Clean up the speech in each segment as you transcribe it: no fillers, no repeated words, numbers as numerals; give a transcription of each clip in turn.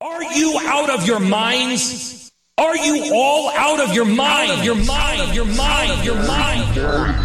Are you out of your minds? Are you all out of your mind? Your mind, your mind, your mind.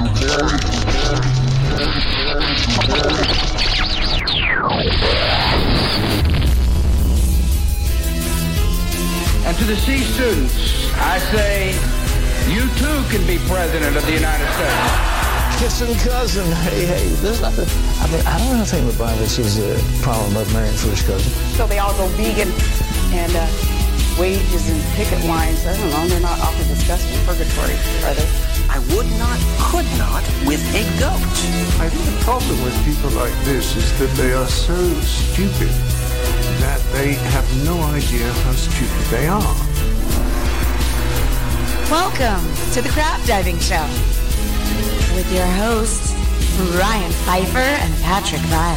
And to the C students, I say, you too can be president of the United States. Kissing cousin, hey, there's nothing. I don't really think LeBron is a problem about marrying first cousin. So they all go vegan and wages and picket lines. I don't know, they're not awfully disgusting. Purgatory, are they? I would not, could not with a goat. I think the problem with people like this is that they are so stupid that they have no idea how stupid they are. Welcome to the Crab Diving Show with your hosts, Ryan Pfeiffer and Patrick Vile.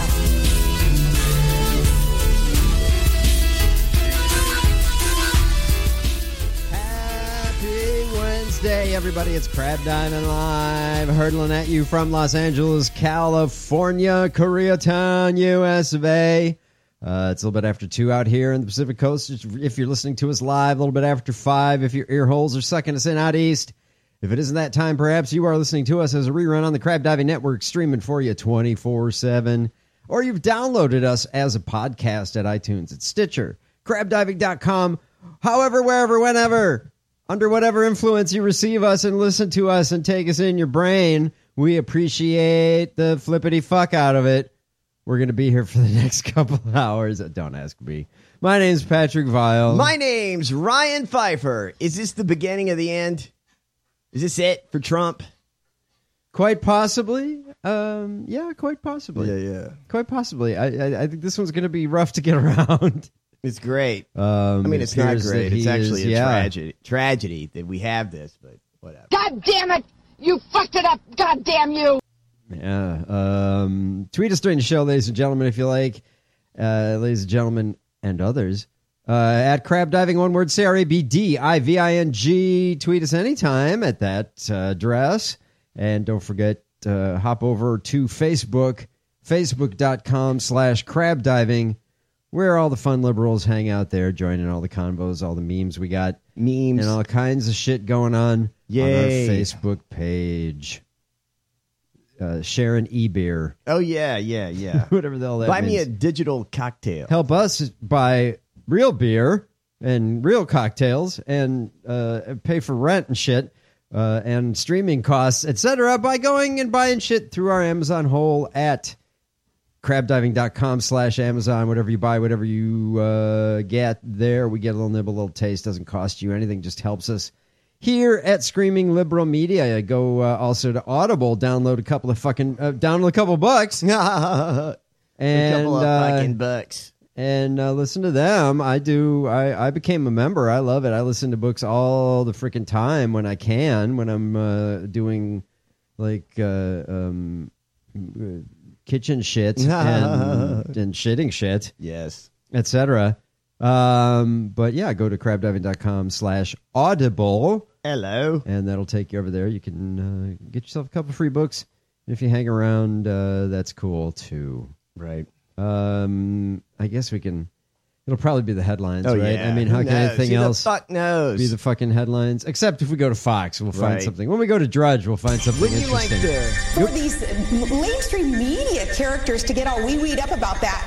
Happy Wednesday, everybody. It's Crab Diving Live, hurtling at you from Los Angeles, California, Koreatown, US of A. It's a little bit after 2 out here in the Pacific Coast. If you're listening to us live, a little bit after 5 if your ear holes are sucking us in out east. If it isn't that time, perhaps you are listening to us as a rerun on the Crab Diving Network, streaming for you 24/7. Or you've downloaded us as a podcast at iTunes, at Stitcher, crabdiving.com, however, wherever, whenever, under whatever influence you receive us and listen to us and take us in your brain. We appreciate the flippity fuck out of it. We're going to be here for the next couple of hours. Don't ask me. My name's Patrick Vile. My name's Ryan Pfeiffer. Is this the beginning of the end? Is this it for Trump? Quite possibly. Yeah, quite possibly. Yeah. Quite possibly. I think this one's going to be rough to get around. It's great. I mean, it's not great. It's actually a tragedy that we have this, but whatever. God damn it! You fucked it up! God damn you! Yeah. Tweet us during the show, ladies and gentlemen, if you like. Ladies and gentlemen and others. At Crab Diving, one word, CRABDIVING. Tweet us anytime at that address. And don't forget, hop over to Facebook, facebook.com/crabdiving, where all the fun liberals hang out there, joining all the convos, all the memes we got. Memes. And all kinds of shit going on Yay. our Facebook page. Sharon E-Beer. Oh, yeah. Whatever the hell that Buy means. me a digital cocktail. Help us buy real beer and real cocktails and pay for rent and shit and streaming costs, etc. by going and buying shit through our Amazon hole at crabdiving.com/Amazon. Whatever you buy, whatever you get there, we get a little nibble, a little taste. Doesn't cost you anything, just helps us. Here at Screaming Liberal Media, go also to Audible, download a couple of bucks. And a couple of fucking bucks. And listen to them. I became a member. I love it. I listen to books all the freaking time when I can, when I'm doing like kitchen shit and shitting shit. Yes. Etc. But yeah, go to crabdiving.com/audible. Hello. And that'll take you over there. You can get yourself a couple free books. If you hang around, that's cool too. Right. I guess we can. It'll probably be the headlines, right? Yeah. I mean, how can anything else the fuck knows? Be the fucking headlines? Except if we go to Fox, we'll find something. When we go to Drudge, we'll find something interesting. For these mainstream media characters to get all wee-weed up about that.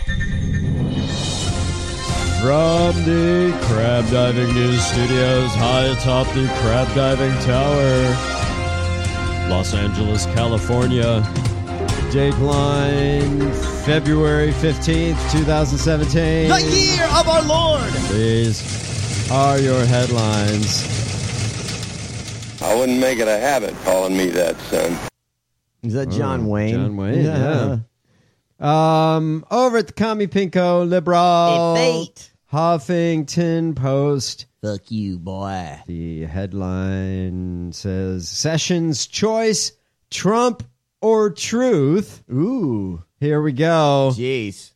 From the Crab Diving News Studios, high atop the Crab Diving Tower, Los Angeles, California. Dateline, February 15th, 2017. The year of our Lord! These are your headlines. I wouldn't make it a habit calling me that, son. Is that John Wayne? John Wayne, yeah. Over at the Commie Pinko Liberal Huffington Post. Fuck you, boy. The headline says, Sessions choice, Trump or truth. Ooh. Here we go. Jeez.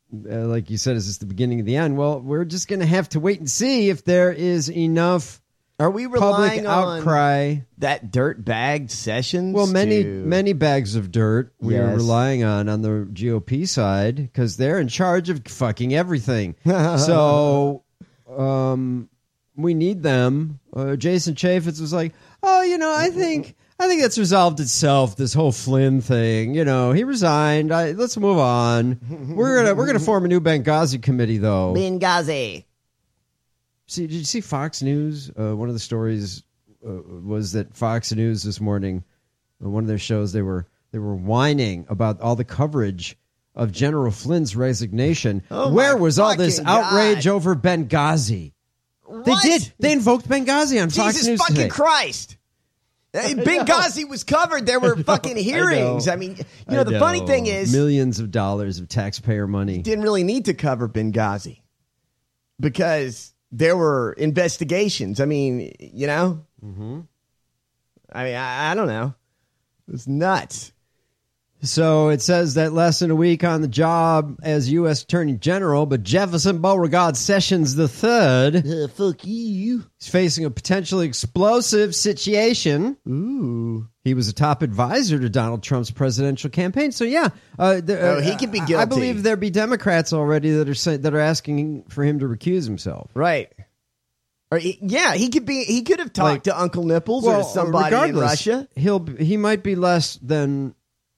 Like you said, is this the beginning of the end? Well, we're just going to have to wait and see if there is enough Are we relying public outcry on that dirt bag Sessions? Well, many bags of dirt we are relying on the GOP side because they're in charge of fucking everything. So we need them. Jason Chaffetz was like, oh, I think that's resolved itself. This whole Flynn thing, he resigned. Let's move on. We're gonna form a new Benghazi committee, though. Benghazi. See, did you see Fox News? One of the stories was that Fox News this morning, one of their shows, they were whining about all the coverage of General Flynn's resignation. Oh, where was all this outrage over Benghazi? What? They did. They invoked Benghazi on Fox News Jesus fucking today. Christ. Benghazi was covered. There were fucking hearings. I mean, the funny thing is... millions of dollars of taxpayer money. Didn't really need to cover Benghazi because there were investigations. I mean, Mm-hmm. I mean, I don't know. It was nuts. So it says that less than a week on the job as U.S. Attorney General, but Jefferson Beauregard Sessions III, fuck you, he's facing a potentially explosive situation. Ooh. He was a top advisor to Donald Trump's presidential campaign. So, yeah. He could be guilty. I believe there be Democrats already that are asking for him to recuse himself. Right. Or he could have talked to Uncle Nipples or somebody in Russia. He might be less than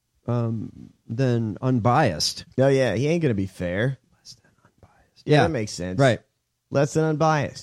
unbiased. Oh, yeah. He ain't going to be fair. Less than unbiased. Yeah, that makes sense. Right. Less than unbiased.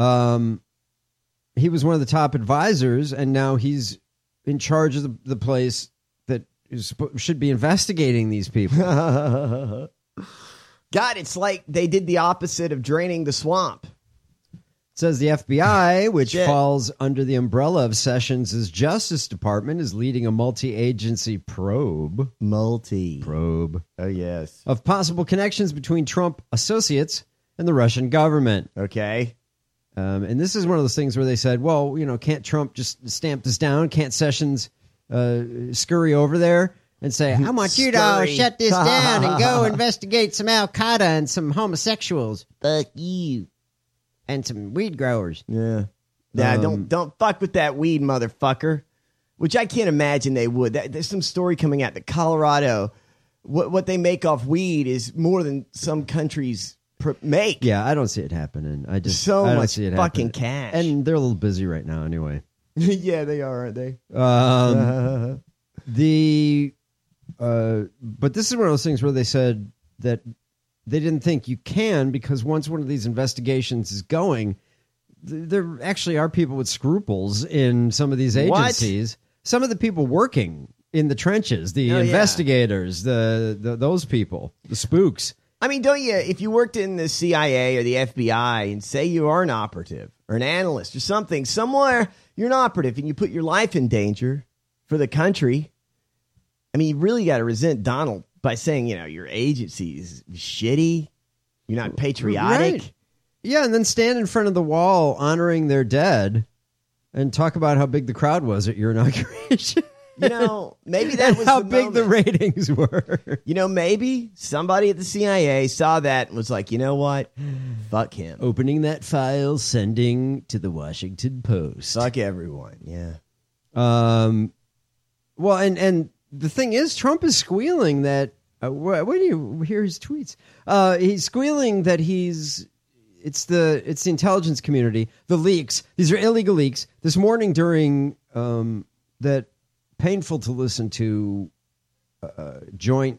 He was one of the top advisors, and now he's in charge of the place that should be investigating these people. God, it's like they did the opposite of draining the swamp. Says the FBI, which falls under the umbrella of Sessions' Justice Department, is leading a multi-agency probe. Probe. Oh, yes. Of possible connections between Trump associates and the Russian government. Okay. And this is one of those things where they said, well, can't Trump just stamp this down? Can't Sessions scurry over there and say, I want you to shut this down and go investigate some Al-Qaeda and some homosexuals. Fuck you. And some weed growers. Yeah. Don't fuck with that weed, motherfucker. Which I can't imagine they would. There's some story coming out that Colorado, what they make off weed is more than some countries make. Yeah, I don't see it happening. I don't much see it fucking happening. cash. And they're a little busy right now anyway. Yeah, they are, aren't they? But this is one of those things where they said that they didn't think you can, because once one of these investigations is going, there actually are people with scruples in some of these agencies. What? Some of the people working in the trenches, the investigators, those people, the spooks. I mean, don't you, if you worked in the CIA or the FBI and say you are an operative or an analyst or something, somewhere you're an operative and you put your life in danger for the country, I mean, you really got to resent Donald by saying, your agency is shitty, you're not patriotic. Right. Yeah, and then stand in front of the wall honoring their dead and talk about how big the crowd was at your inauguration. Maybe that was how big the ratings were. Maybe somebody at the CIA saw that and was like, you know what? Fuck him. Opening that file, sending to the Washington Post. Fuck everyone, yeah. Well, and the thing is, Trump is squealing that. When do you hear his tweets? He's squealing that it's the intelligence community, the leaks. These are illegal leaks. This morning during that painful to listen to joint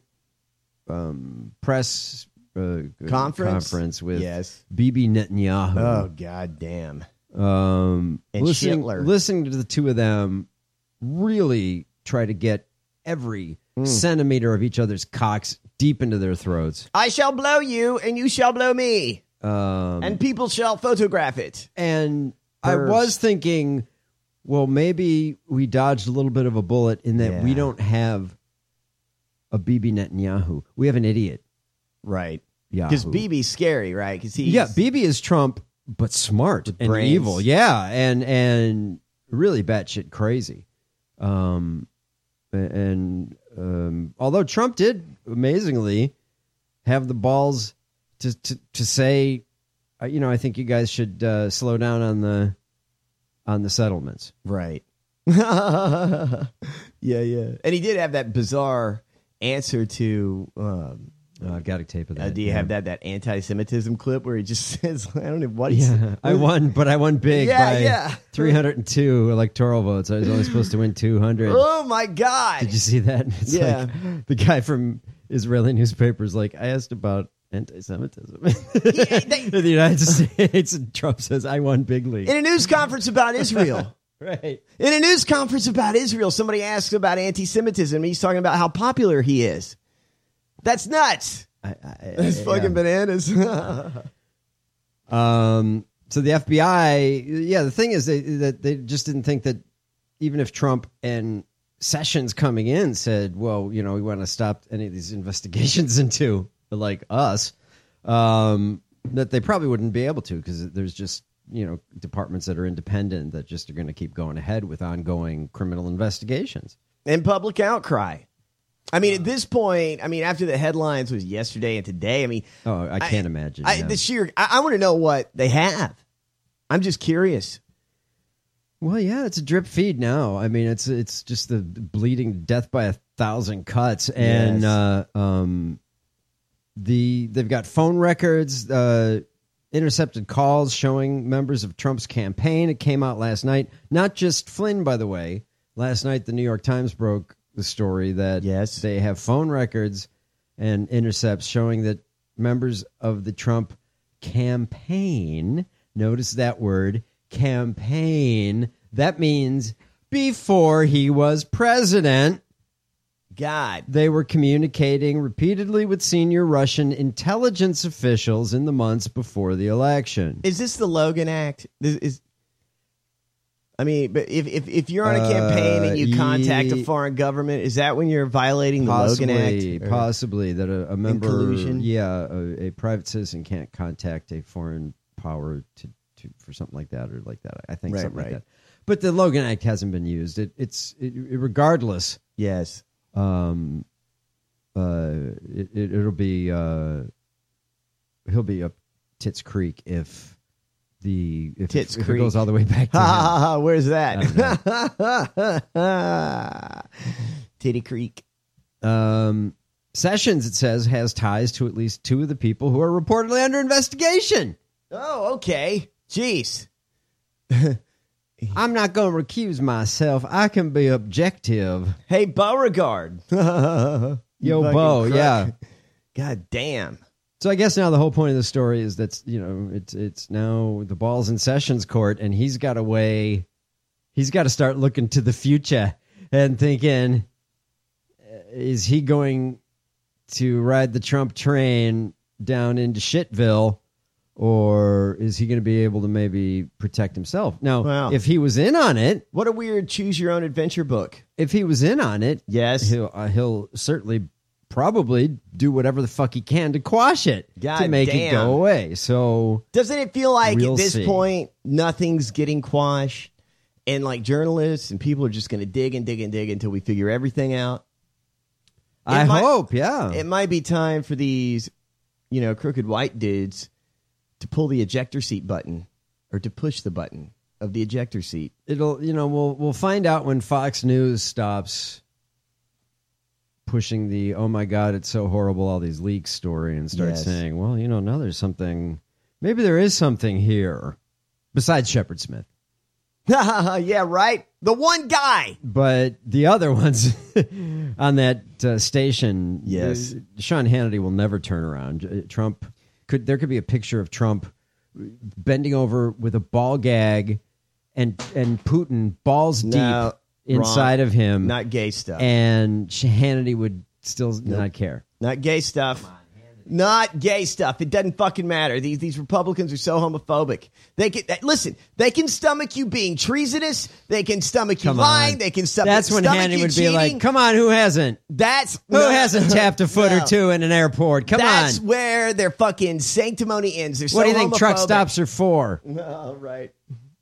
press conference with Bibi Netanyahu. Oh, God damn. And Hitler. Listening to the two of them really try to get every centimeter of each other's cocks deep into their throats. I shall blow you, and you shall blow me. And people shall photograph it. And I was thinking, well, maybe we dodged a little bit of a bullet in that we don't have a Bibi Netanyahu. We have an idiot. Right. Because Bibi's scary, right? Bibi is Trump, but smart and brains. Evil. Yeah, and really batshit crazy. Although Trump did amazingly have the balls to say, I think you guys should slow down on on the settlements. Right. Yeah. And he did have that bizarre answer to... I've got a tape of that. Do you have that anti-Semitism clip where he just says, I don't know what he said. I won big by 302 electoral votes. I was only supposed to win 200. Oh, my God. Did you see that? It's like the guy from Israeli newspapers, like, I asked about anti-Semitism in the United States, and Trump says, I won bigly. In a news conference about Israel. Right. In a news conference about Israel, somebody asked about anti-Semitism, and he's talking about how popular he is. That's nuts. That's fucking bananas. So the FBI, the thing is that they just didn't think that even if Trump and Sessions coming in said, well, we want to stop any of these investigations into like us, that they probably wouldn't be able to, because there's just, departments that are independent that just are going to keep going ahead with ongoing criminal investigations. And public outcry. I mean, at this point, after the headlines was yesterday and today, I can't imagine. I want to know what they have. I'm just curious. Well, yeah, it's a drip feed now. It's just the bleeding death by 1,000 cuts, and they've got phone records, intercepted calls showing members of Trump's campaign. It came out last night. Not just Flynn, by the way. Last night, the New York Times broke the story that they have phone records and intercepts showing that members of the Trump campaign, notice that word, campaign, that means before he was president, God, they were communicating repeatedly with senior Russian intelligence officials in the months before the election. Is this the Logan Act? But if you're on a campaign and you contact a foreign government, is that when you're violating the Logan Act? Possibly, that a member, collusion? A private citizen can't contact a foreign power for something like that or like that. I think something like that. But the Logan Act hasn't been used. It's regardless. Yes. It'll be he'll be up Tits Creek if it goes all the way back to him. Where's that? Titty Creek. Sessions, it says, has ties to at least two of the people who are reportedly under investigation. Oh, okay. Jeez. I'm not going to recuse myself. I can be objective. Hey, Beauregard. Yo, Bo, yeah. God damn. So I guess now the whole point of the story is that, it's now the ball's in Sessions court, and he's got to start looking to the future and thinking, is he going to ride the Trump train down into Shitville, or is he going to be able to maybe protect himself? Now, if he was in on it... What a weird choose-your-own-adventure book. If he was in on it, yes, he'll certainly probably do whatever the fuck he can to quash it, to make it go away. So doesn't it feel like at this point nothing's getting quashed, and like journalists and people are just going to dig and dig and dig until we figure everything out? I hope, yeah. It might be time for these, crooked white dudes to pull the ejector seat button, or to push the button of the ejector seat. It'll, we'll find out when Fox News stops pushing the, oh my God, it's so horrible, all these leaks story, and start saying, well, now there's something, maybe there is something here besides Shepard Smith. Yeah, right. The one guy. But the other ones on that station, yes, Sean Hannity will never turn around. There could be a picture of Trump bending over with a ball gag and Putin balls deep inside of him. Not gay stuff. And Hannity would still not care. Not gay stuff. Not gay stuff. It doesn't fucking matter. These Republicans are so homophobic. They can stomach you being treasonous. They can stomach you lying. They can stomach you That's when Hannity would cheating. Be like, come on, who hasn't? Who hasn't tapped a foot or two in an airport? Come That's on. where their fucking sanctimony ends. They're what do you think truck stops are for? Oh, right.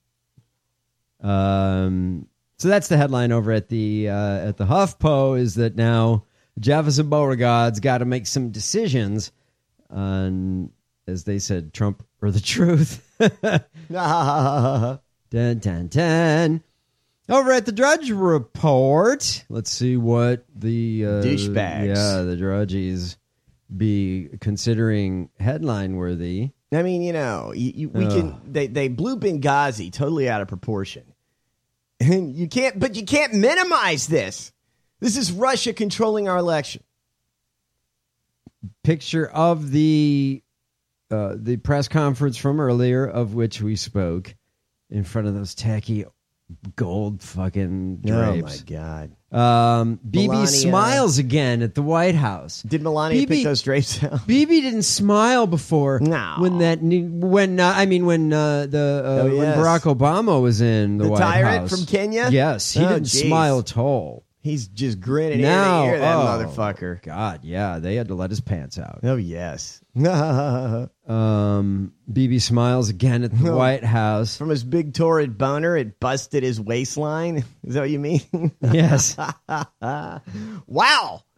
So that's the headline over at the HuffPo, is that now Jefferson Beauregard's got to make some decisions on, as they said, Trump or the truth. Dun, dun, dun. Over at the Drudge Report, let's see what the douchebags. Yeah, the Drudgies be considering headline worthy. I mean, you know, we can. They blew Benghazi totally out of proportion, and you can't minimize this. This is Russia controlling our election. Picture of the press conference from earlier, of which we spoke, in front of those tacky gold fucking drapes. Oh my God. Bibi Melania smiles again at the White House. Did Melania pick those drapes out? Bibi didn't smile before. No. When Barack Obama was in the White tyrant House from Kenya. Yes, he didn't smile at all. He's just grinning now, ear to ear, that motherfucker. God, yeah, they had to let his pants out. Oh yes. Bibi smiles again at the White House. From his big torrid boner, it busted his waistline. Is that what you mean? Yes. Wow.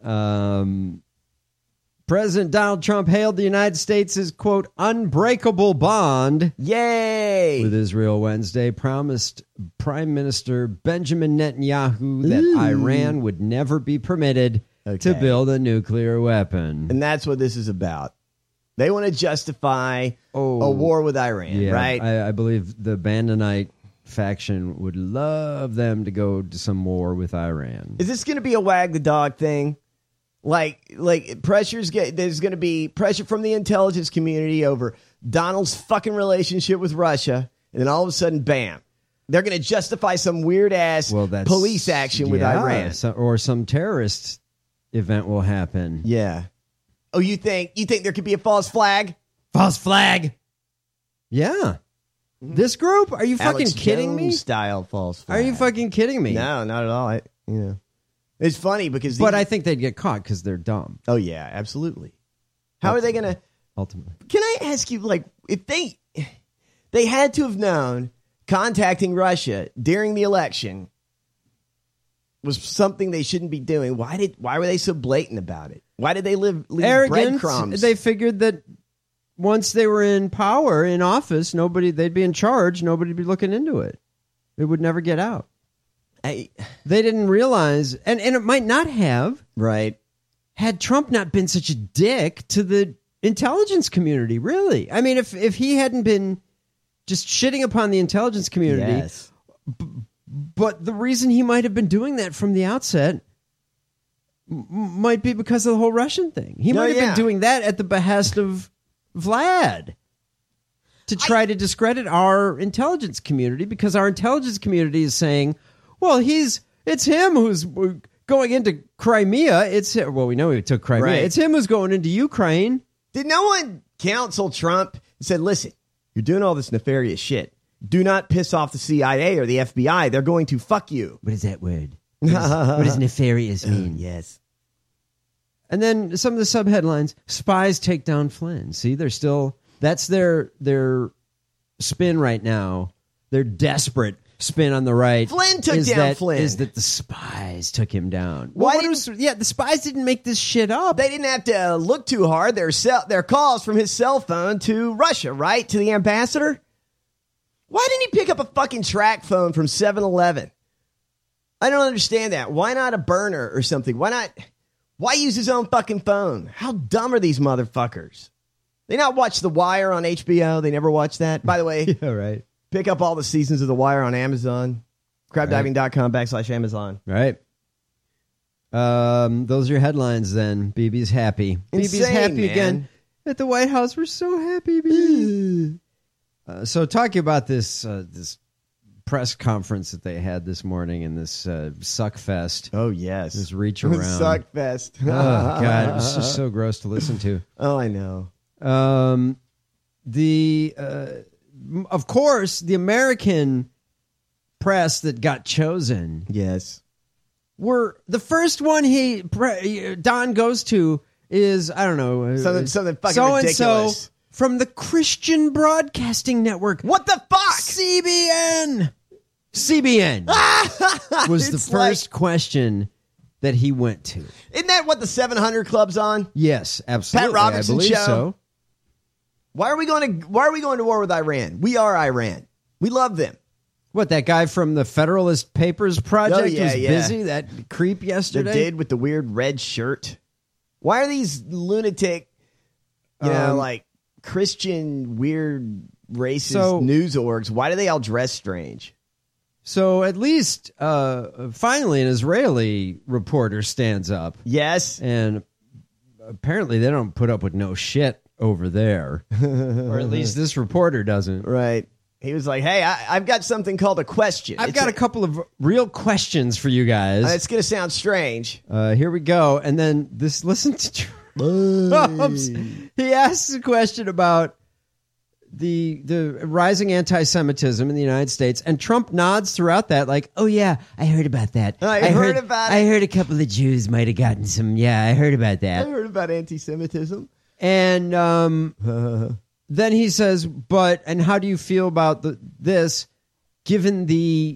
President Donald Trump hailed the United States' quote unbreakable bond. Yay! With Israel Wednesday, promised Prime Minister Benjamin Netanyahu that Iran would never be permitted to build a nuclear weapon. And that's what this is about. They want to justify a war with Iran, right? I believe the Bandonite faction would love them to go to some war with Iran. Is this going to be a wag the dog thing? Like there's going to be pressure from the intelligence community over Donald's fucking relationship with Russia, and then all of a sudden, bam, they're going to justify some weird ass police action with Iran, or some terrorist event will happen. Yeah. Oh, you think there could be a false flag? False flag. Yeah. This group? Are you fucking Alex kidding Jones me? Style false flag. Are you fucking kidding me? No, not at all. It's funny because... But I think they'd get caught because they're dumb. Oh, yeah, absolutely. How are they going to... Ultimately. Can I ask you, like, if they had to have known contacting Russia during the election was something they shouldn't be doing, why were they so blatant about it? Why did they leave breadcrumbs? They figured that once they were in power, in office, they'd be in charge, nobody'd be looking into it. It would never get out. They didn't realize, and it might not have, right? Had Trump not been such a dick to the intelligence community, really. I mean, if he hadn't been just shitting upon the intelligence community, yes. But the reason he might have been doing that from the outset might be because of the whole Russian thing. He might have been doing that at the behest of Vlad to try to discredit our intelligence community, because our intelligence community is saying, well, it's him who's going into Crimea. Well, we know he took Crimea. Right. It's him who's going into Ukraine. Did no one counsel Trump and said, listen, you're doing all this nefarious shit. Do not piss off the CIA or the FBI. They're going to fuck you. What is that word? What does nefarious mean? Yes. And then some of the subheadlines: spies take down Flynn. See, they're still, that's their spin right now. Their desperate spin on the right. Flynn took down Flynn. Is that the spies took him down? The spies didn't make this shit up. They didn't have to look too hard. Their calls from his cell phone to Russia, right? To the ambassador. Why didn't he pick up a fucking track phone from 7-Eleven? I don't understand that. Why not a burner or something? Why use his own fucking phone? How dumb are these motherfuckers? They not watch The Wire on HBO? They never watch that? By the way, yeah, right. Pick up all the seasons of The Wire on Amazon. Crabdiving.com/Amazon. Right. Those are your headlines then. BB's happy. Insane, BB's happy man. again. At the White House, we're so happy, BB. So talking about this press conference that they had this morning in this suck fest. Oh, yes. This reach around. Suck fest. Oh, God. It was just so gross to listen to. Oh, I know. Of course, the American press that got chosen. Yes. Were the first one Don goes to is, I don't know. Something fucking ridiculous. From the Christian Broadcasting Network. What the fuck? CBN was the first question that he went to. Isn't that what the 700 Club's on? Yes, absolutely. Pat Robertson I believe show. So. Why are we going to war with Iran? We are Iran. We love them. What, that guy from the Federalist Papers Project was yeah. busy? That creep yesterday? The dude with the weird red shirt. Why are these lunatic, like Christian weird racist news orgs, why do they all dress strange? So at least finally an Israeli reporter stands up. Yes. And apparently they don't put up with no shit over there. Or at least this reporter doesn't. Right. He was like, hey, I've got something called a question. I've got a couple of real questions for you guys. It's going to sound strange. Here we go. And then listen to Trump's. He asks a question about the rising anti-Semitism in the United States, and Trump nods throughout that like, oh yeah, I heard about that. I heard about it. I heard a couple of Jews might have gotten some. Yeah, I heard about that. I heard about anti-Semitism. And then he says, and how do you feel about this, given the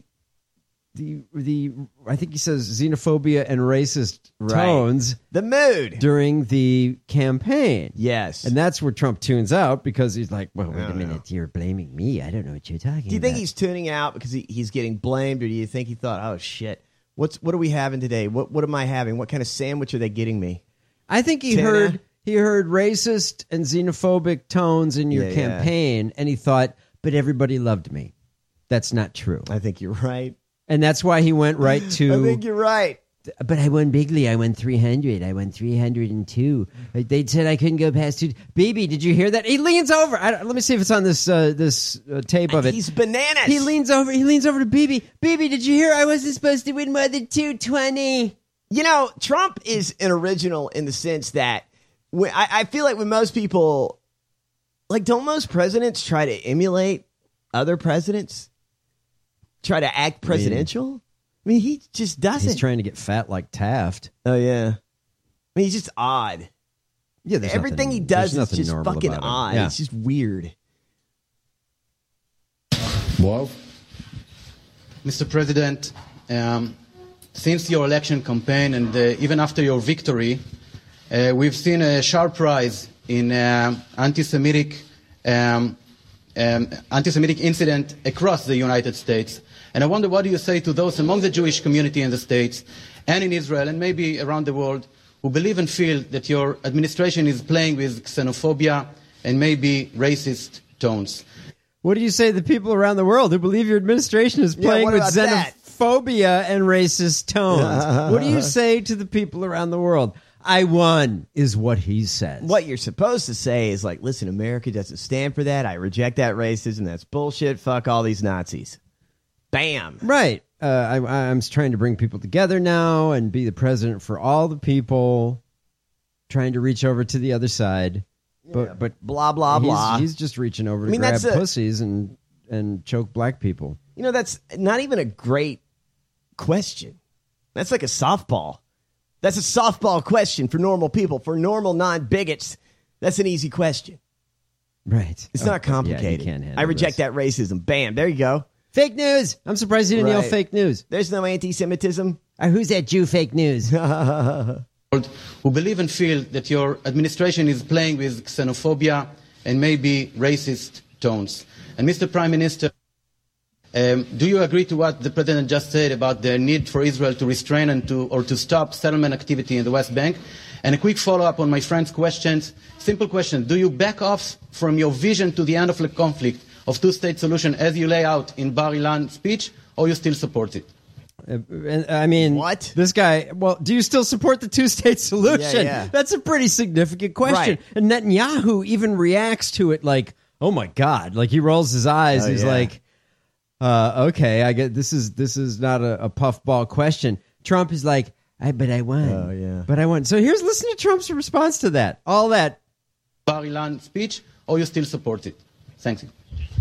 I think he says xenophobia and racist tones, the mood during the campaign. Yes. And that's where Trump tunes out because he's like, well, wait a minute, you're blaming me. I don't know what you're talking about. Do you think he's tuning out because he's getting blamed, or do you think he thought, oh shit, what are we having today? What am I having? What kind of sandwich are they getting me? I think he heard racist and xenophobic tones in your campaign, and he thought, but everybody loved me. That's not true. I think you're right. And that's why he went right to... I think you're right. But I won bigly. I won 300. I won 302. They said I couldn't go past 2. Baby, did you hear that? He leans over. Let me see if it's on this tape of it. He's bananas. He leans over to Bibi. Bibi, did you hear I wasn't supposed to win more than 220? You know, Trump is an original in the sense that I feel like when most people... Like, don't most presidents try to emulate other presidents? Try to act presidential? I mean, he just doesn't. He's trying to get fat like Taft. Oh, yeah. I mean, he's just odd. Yeah, everything he does is just fucking odd. Yeah. It's just weird. Wow. Mr. President, since your election campaign and even after your victory, we've seen a sharp rise in anti-Semitic incident across the United States. And I wonder, what do you say to those among the Jewish community in the States and in Israel and maybe around the world who believe and feel that your administration is playing with xenophobia and maybe racist tones? What do you say to the people around the world who believe your administration is playing with xenophobia and racist tones? What do you say to the people around the world? I won, is what he says. What you're supposed to say is like, listen, America doesn't stand for that. I reject that racism. That's bullshit. Fuck all these Nazis. Bam. Right. I'm trying to bring people together now and be the president for all the people, trying to reach over to the other side. But blah, blah, blah. He's just reaching over to grab pussies and choke black people. You know, that's not even a great question. That's like a softball. That's a softball question for normal people. For normal non-bigots, that's an easy question. Right. It's not complicated. Yeah, you can't handle I reject that racism. Bam. There you go. Fake news. I'm surprised you didn't yell fake news. There's no anti-Semitism. Who's that Jew fake news? Who believe and feel that your administration is playing with xenophobia and maybe racist tones. And Mr. Prime Minister, do you agree to what the President just said about the need for Israel to restrain and to stop settlement activity in the West Bank? And a quick follow-up on my friend's questions. Simple question. Do you back off from your vision to the end of the conflict of two-state solution as you lay out in Bar Ilan speech, or you still support it? I mean, what? This guy, do you still support the two-state solution? Yeah. That's a pretty significant question. Right. And Netanyahu even reacts to it like, oh my God. Like, he rolls his eyes. He's like, okay, I get this is not a puffball question. Trump is like, but I won. Oh, yeah. But I won. So listen to Trump's response to that. All that. Bar Ilan speech, or you still support it? Thank you.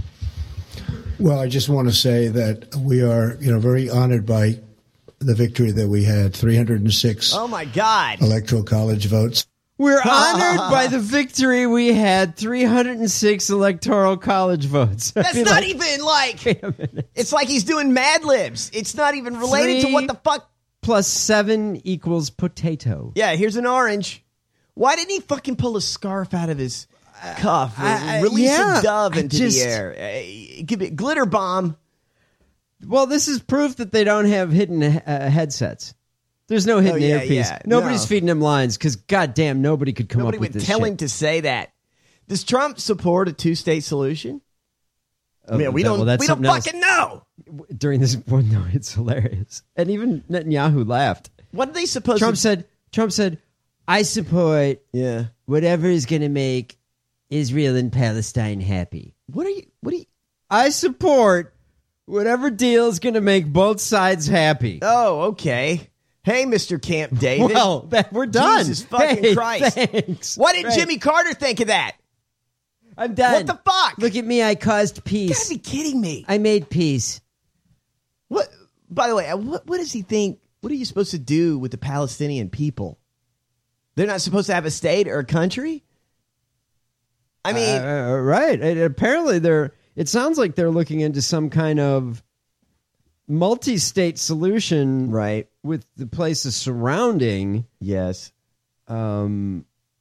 Well, I just want to say that we are, very honored by the victory that we had. 306. Oh my God! Electoral college votes. We're honored by the victory we had. 306 electoral college votes. That's not even like. Wait a minute. It's like he's doing Mad Libs. It's not even related to what the fuck. Plus 7 equals potato. Yeah, here's an orange. Why didn't he fucking pull a scarf out of his cuff? Release a dove into the air. Give it glitter bomb. Well, this is proof that they don't have hidden headsets. There's no hidden earpiece. Yeah. Nobody's feeding him lines because, goddamn, nobody could come up with this tell shit. him to say that. Does Trump support a two-state solution? I mean, we don't fucking know. During this one, no, it's hilarious. And even Netanyahu laughed. What are they supposed to... Trump said, I support whatever is going to make Israel and Palestine happy. What are you... I support whatever deal is going to make both sides happy. Oh, okay. Hey, Mr. Camp David. Well, we're done. Jesus fucking Christ. Thanks. What did Jimmy Carter think of that? I'm done. What the fuck? Look at me. I caused peace. You gotta be kidding me. I made peace. What? By the way, what does he think? What are you supposed to do with the Palestinian people? They're not supposed to have a state or a country? I mean... right. Apparently, it sounds like they're looking into some kind of multi-state solution, right, with the places surrounding. Yes. And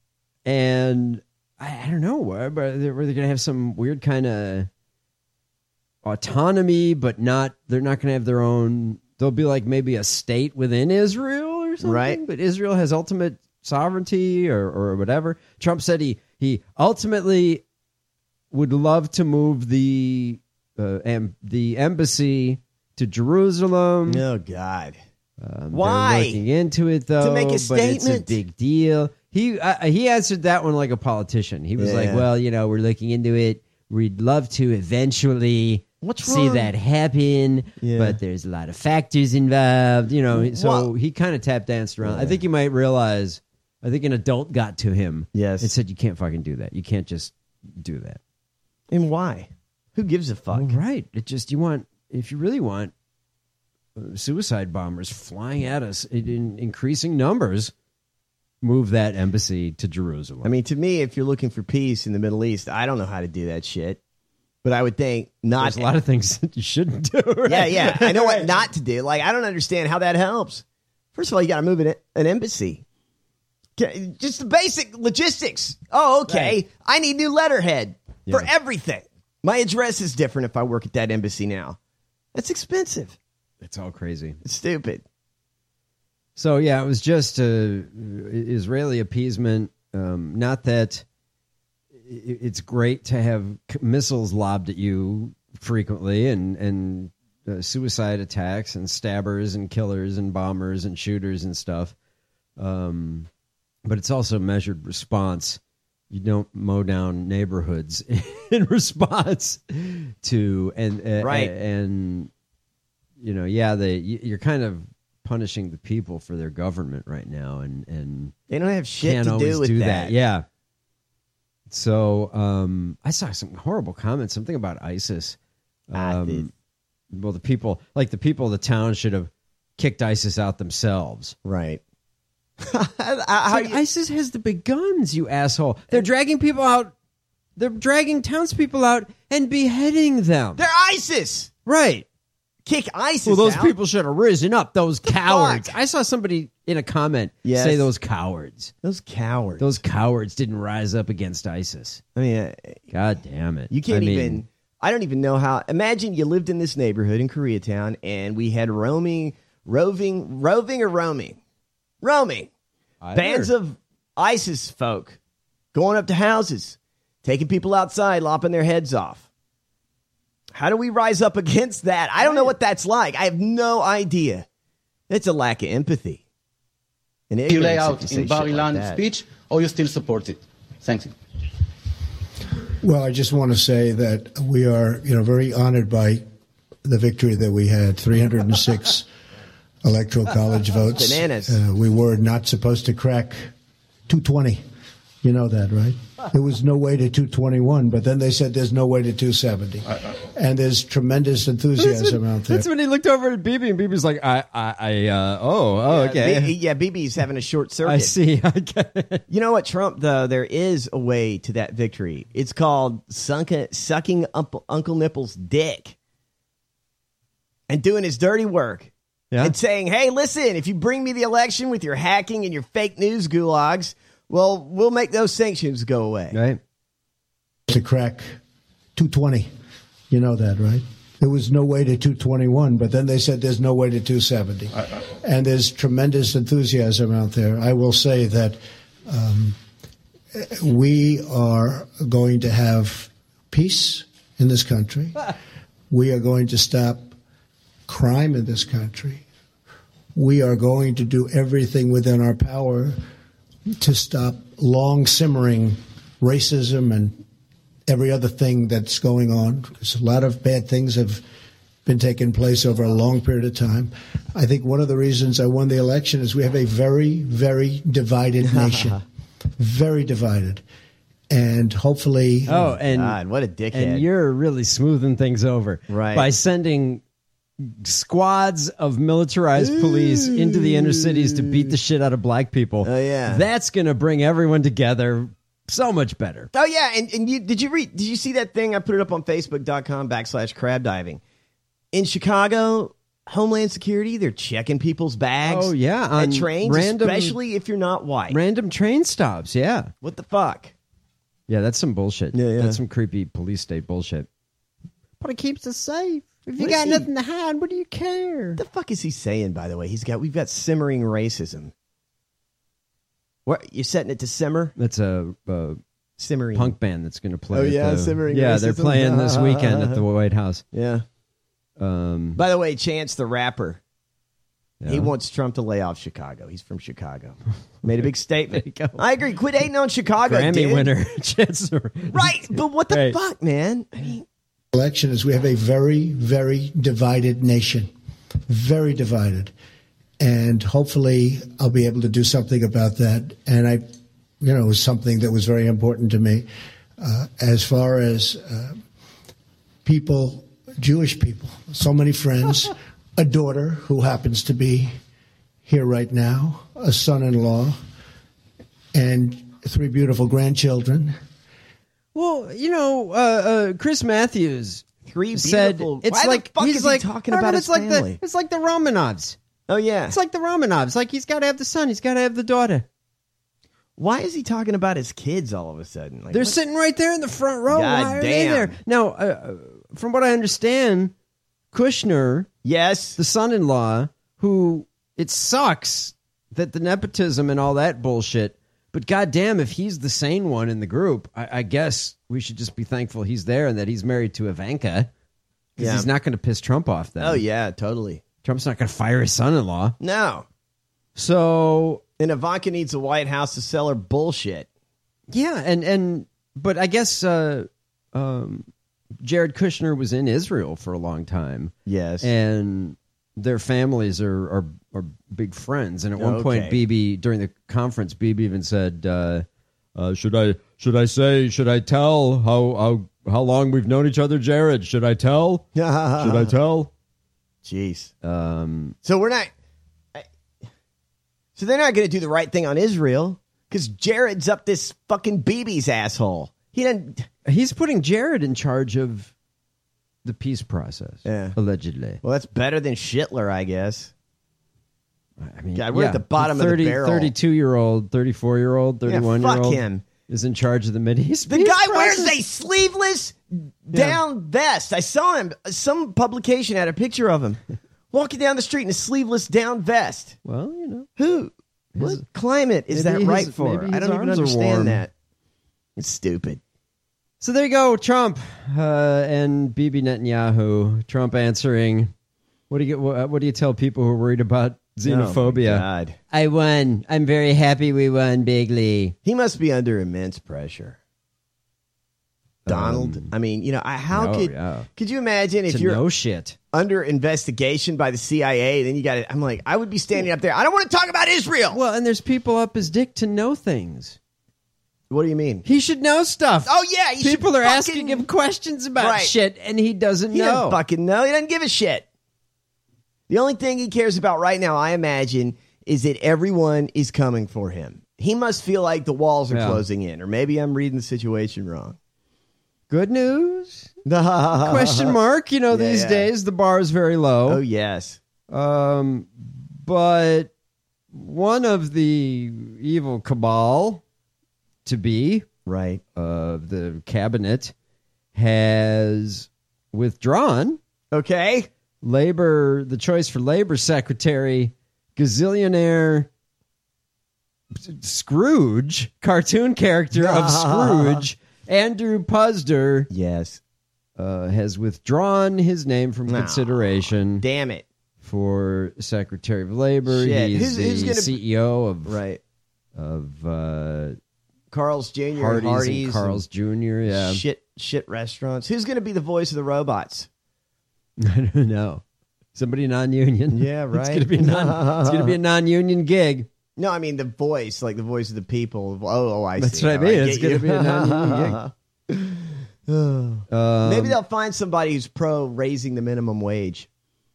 I don't know, but they're going to have some weird kind of autonomy, but they're not going to have their own. There'll be like maybe a state within Israel or something, right? But Israel has ultimate sovereignty or whatever. Trump said he ultimately would love to move the embassy to Jerusalem. Oh God! Why? They're looking into it though, to make a statement. But it's a big deal. He answered that one like a politician. He was like, "Well, we're looking into it. We'd love to eventually see that happen, but there's a lot of factors involved." So he kind of tap danced around. I think you might realize. I think an adult got to him. Yes, and said, "You can't fucking do that. You can't just do that." And why? Who gives a fuck? Well, right. If you really want suicide bombers flying at us in increasing numbers, move that embassy to Jerusalem. I mean, to me, if you're looking for peace in the Middle East, I don't know how to do that shit. But I would think not. There's a lot of things that you shouldn't do. Right? Yeah. I know what not to do. Like, I don't understand how that helps. First of all, you got to move an embassy. Just the basic logistics. Oh, okay. Right. I need new letterhead for everything. My address is different if I work at that embassy now. That's expensive. It's all crazy. It's stupid. So, yeah, it was just Israeli appeasement. Not that it's great to have missiles lobbed at you frequently and suicide attacks and stabbers and killers and bombers and shooters and stuff. But it's also measured response. You don't mow down neighborhoods in response to you're kind of punishing the people for their government right now, and they don't have shit to do with that. Yeah. So I saw some horrible comments, something about ISIS. Well, the people of the town should have kicked ISIS out themselves. Right. ISIS has the big guns, you asshole. They're dragging people out. They're dragging townspeople out and beheading them. They're ISIS. Right. Kick ISIS Well, those out? people should have risen up. Those cowards. I saw somebody in a comment say those cowards. Those cowards. Those cowards didn't rise up against ISIS. I mean, God damn it. You can't even... I don't even know how... Imagine you lived in this neighborhood in Koreatown and we had roving. Bands of ISIS folk going up to houses, taking people outside, lopping their heads off. How do we rise up against that? I don't know what that's like. I have no idea. It's a lack of empathy. You lay out in Bar Ilan speech, or you still support it? Thank you. Well, I just want to say that we are, very honored by the victory that we had, 306 electoral college votes. Bananas. We were not supposed to crack 220. You know that, right? There was no way to 221, but then they said there's no way to 270. And there's tremendous enthusiasm out there. That's when he looked over at Bibi, and Bibi's like, okay. Bibi's having a short circuit. I see. I get it. You know what, Trump, though, there is a way to that victory. It's called sucking Uncle Nipple's dick and doing his dirty work. Yeah. And saying, hey, listen, if you bring me the election with your hacking and your fake news gulags, well, we'll make those sanctions go away. Right. To crack 220. You know that, right? There was no way to 221, but then they said there's no way to 270. And there's tremendous enthusiasm out there. I will say that we are going to have peace in this country. We are going to stop crime in this country. We are going to do everything within our power to stop long simmering racism and every other thing that's going on, because a lot of bad things have been taking place over a long period of time. I think one of the reasons I won the election is we have a very, very divided nation. Very divided. And hopefully... God, what a dickhead. And you're really smoothing things over. Right. By sending squads of militarized police into the inner cities to beat the shit out of black people. Oh, yeah. That's going to bring everyone together so much better. Oh, yeah. And did you see that thing? I put it up on Facebook.com/crab diving. In Chicago, Homeland Security, they're checking people's bags. Oh, yeah. On trains, especially if you're not white. Random train stops, yeah. What the fuck? Yeah, that's some bullshit. Yeah. That's some creepy police state bullshit. But it keeps us safe. If you What got is nothing to hide, what do you care? What the fuck is he saying, by the way? We've got simmering racism. What, you're setting it to simmer? That's a simmering punk band that's going to play. Oh, yeah, simmering Yeah, racism. they're playing this weekend at the White House. Yeah. By the way, Chance the Rapper, he wants Trump to lay off Chicago. He's from Chicago. Made a big statement. I agree. Quit hating on Chicago, Grammy dude. winner. Chance the Right, but what the fuck, man? I mean, election is we have a very, very divided nation. Very divided. And hopefully I'll be able to do something about that. And it was something that was very important to me. As far as people, Jewish people, so many friends, a daughter who happens to be here right now, a son-in-law, and 3 beautiful grandchildren. Well, Chris Matthews 3 said beautiful. it's Why like the fuck he's is he like talking I don't about know, his it's family? Like it's like the Romanovs. Oh yeah, it's like the Romanovs. Like he's got to have the son, he's got to have the daughter. Why is he talking about his kids all of a sudden? Like, They're what? sitting right there in the front row. God Why are they damn. there? Now, from what I understand, Kushner, yes, the son-in-law, who it sucks that the nepotism and all that bullshit. But goddamn, if he's the sane one in the group, I guess we should just be thankful he's there and that he's married to Ivanka. Because he's not going to piss Trump off then. Oh, yeah, totally. Trump's not going to fire his son-in-law. No. So... And Ivanka needs the White House to sell her bullshit. Yeah, but I guess Jared Kushner was in Israel for a long time. Yes. And their families are big friends. And at one point, Bibi, during the conference, Bibi even said, should I tell how long we've known each other, Jared? Should I tell? Should I tell? Jeez. So we're not... So they're not going to do the right thing on Israel because Jared's up this fucking Bibi's asshole. He's putting Jared in charge of the peace process, allegedly. Well, that's better than Schittler, I guess. I mean, God, we're at the bottom of the barrel. 32-year-old, 34-year-old, 31-year-old fuck him. Is in charge of the Mideast. The guy wears a sleeveless down vest. I saw him. Some publication had a picture of him. Walking down the street in a sleeveless down vest. Well, you know. Who? What climate is that right for? I don't even understand that. It's stupid. So there you go, Trump and Bibi Netanyahu. Trump answering. What do you tell people who are worried about xenophobia? Oh, God. I won. I'm very happy we won bigly. He must be under immense pressure. Donald. I mean, could you imagine if you're under investigation by the CIA, then you got it. I'm like, I would be standing up there. I don't want to talk about Israel. Well, and there's people up his dick to know things. What do you mean? He should know stuff. Oh, yeah. People are asking him questions about shit, and he doesn't know. He doesn't fucking know. He doesn't give a shit. The only thing he cares about right now, I imagine, is that everyone is coming for him. He must feel like the walls are closing in, or maybe I'm reading the situation wrong. Good news? Question mark. These days the bar is very low. Oh, yes. But one of the evil cabal to be right of the cabinet has withdrawn Okay. The choice for labor secretary, gazillionaire Scrooge, cartoon character of Scrooge, Andrew Puzder, yes, has withdrawn his name from consideration. Damn it. For Secretary of Labor. Shit. He's the CEO of Carl's Jr. Hardee's and Carl's Jr. Yeah, shit restaurants. Who's going to be the voice of the robots? I don't know. Somebody non-union. Yeah, right. It's going to be a non-union gig. No, I mean the voice, like the voice of the people. Oh, I see. That's what I mean. It's going to be a non-union gig. Maybe they'll find somebody who's pro raising the minimum wage.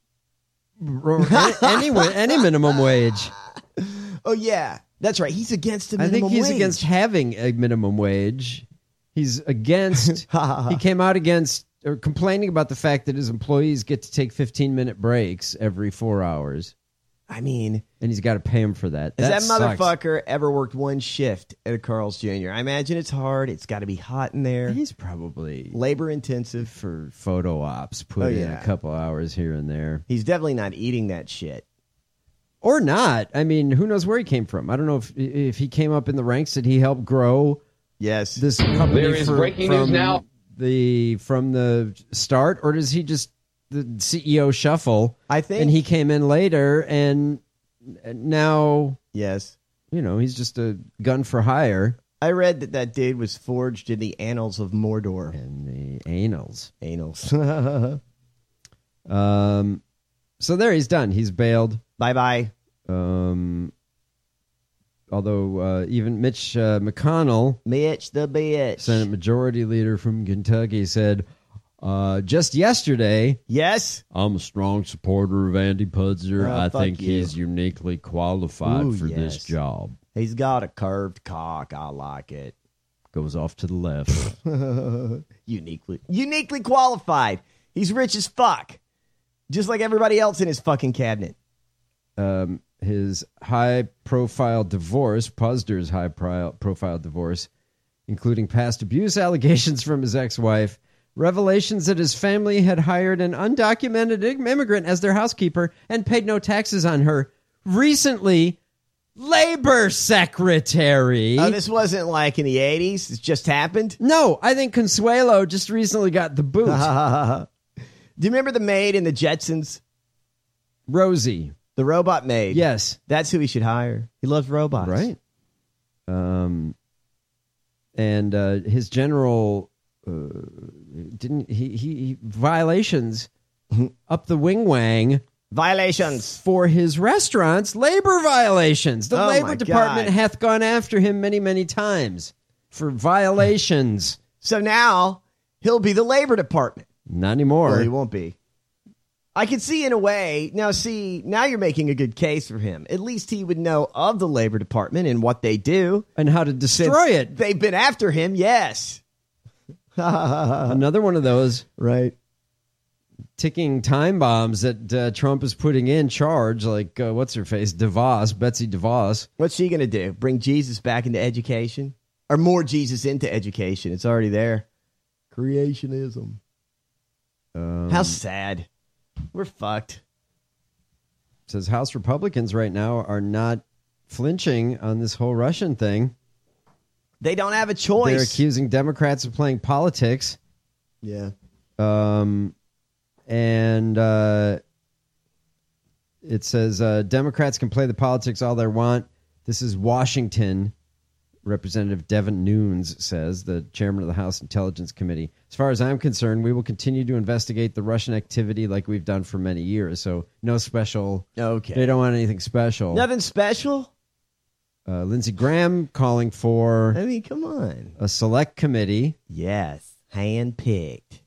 Any minimum wage. Oh, yeah. That's right. He's against the minimum wage. I think he's against having a minimum wage. He's against... he came out against... or complaining about the fact that his employees get to take 15-minute breaks every 4 hours. I mean... And he's got to pay him for that. Has that motherfucker ever worked one shift at a Carl's Jr.? I imagine it's hard. It's got to be hot in there. He's probably... labor-intensive. For photo ops, put in a couple hours here and there. He's definitely not eating that shit. Or not. I mean, who knows where he came from? I don't know if he came up in the ranks. Did he help grow this company there is breaking news now. From the start? Or does he just... the CEO shuffle? I think. And he came in later and now... Yes. You know, he's just a gun for hire. I read that dude was forged in the annals of Mordor. In the annals. So there, he's done. He's bailed. Bye-bye. Although even Mitch McConnell... Mitch the bitch. Senate Majority Leader from Kentucky said... just yesterday, yes, I'm a strong supporter of Andy Puzder. I think he's uniquely qualified for this job. He's got a curved cock. I like it. Goes off to the left. Uniquely qualified. He's rich as fuck, just like everybody else in his fucking cabinet. His high-profile divorce, Puzder's high-profile divorce, including past abuse allegations from his ex-wife. Revelations that his family had hired an undocumented immigrant as their housekeeper and paid no taxes on her. Recently, labor secretary. Oh, this wasn't like in the 80s? It just happened? No, I think Consuelo just recently got the boot. Do you remember the maid in the Jetsons? Rosie. The robot maid. Yes. That's who he should hire. He loves robots. Right. And his general... didn't he violations up the wing violations for his restaurants, labor violations. The labor department hath gone after him many times for violations. So now he'll be the labor department. Not anymore. Well, he won't be. I can see in a way. Now you're making a good case for him. At least he would know of the labor department and what they do and how to destroy it. They've been after him. Yes. Another one of those right ticking time bombs that Trump is putting in charge, like what's her face, Betsy DeVos. What's she gonna do? Bring Jesus back into education, or more Jesus into education? It's already there. Creationism. How sad. We're fucked. Says House Republicans right now are not flinching on this whole Russian thing. They don't have a choice. They're accusing Democrats of playing politics. Yeah. And it says Democrats can play the politics all they want. This is Washington. Representative Devin Nunes says, the chairman of the House Intelligence Committee. As far as I'm concerned, we will continue to investigate the Russian activity like we've done for many years. So no special. Okay. They don't want anything special. Nothing special? Lindsey Graham calling for... I mean, come on. A select committee. Yes. Hand-picked.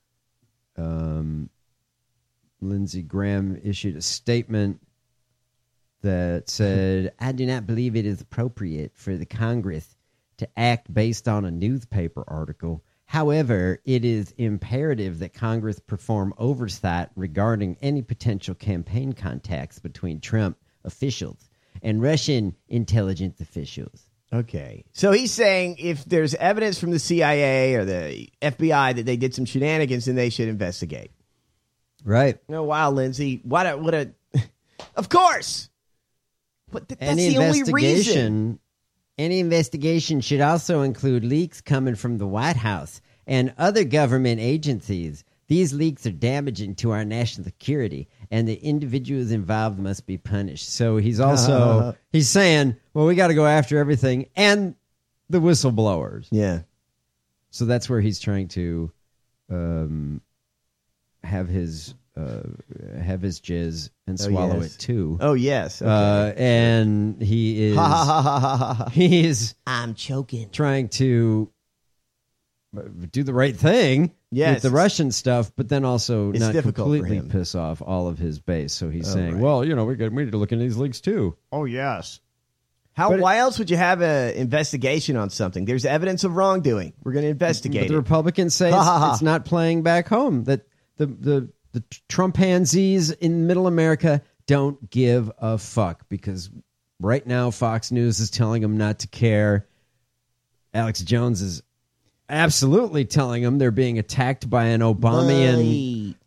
Lindsey Graham issued a statement that said, I do not believe it is appropriate for the Congress to act based on a newspaper article. However, it is imperative that Congress perform oversight regarding any potential campaign contacts between Trump officials and Russian intelligence officials. Okay. So he's saying if there's evidence from the CIA or the FBI that they did some shenanigans, then they should investigate. Right. Oh, wow, Lindsay. What a of course. But that's Any the only reason. Any investigation should also include leaks coming from the White House and other government agencies. These leaks are damaging to our national security, and the individuals involved must be punished. So he's also he's saying, well, we got to go after everything and the whistleblowers. Yeah. So that's where he's trying to have his jizz and swallow it too. Oh yes. Okay. And he is I'm choking. Trying to do the right thing with the Russian stuff, but then also not completely piss off all of his base. So he's saying, well, we need to look into these leaks too. Oh yes. Why else would you have an investigation on something? There's evidence of wrongdoing. We're going to investigate but the Republicans say it's not playing back home. That the Trumpanzees in Middle America don't give a fuck because right now Fox News is telling them not to care. Alex Jones is absolutely telling them they're being attacked by an Obamian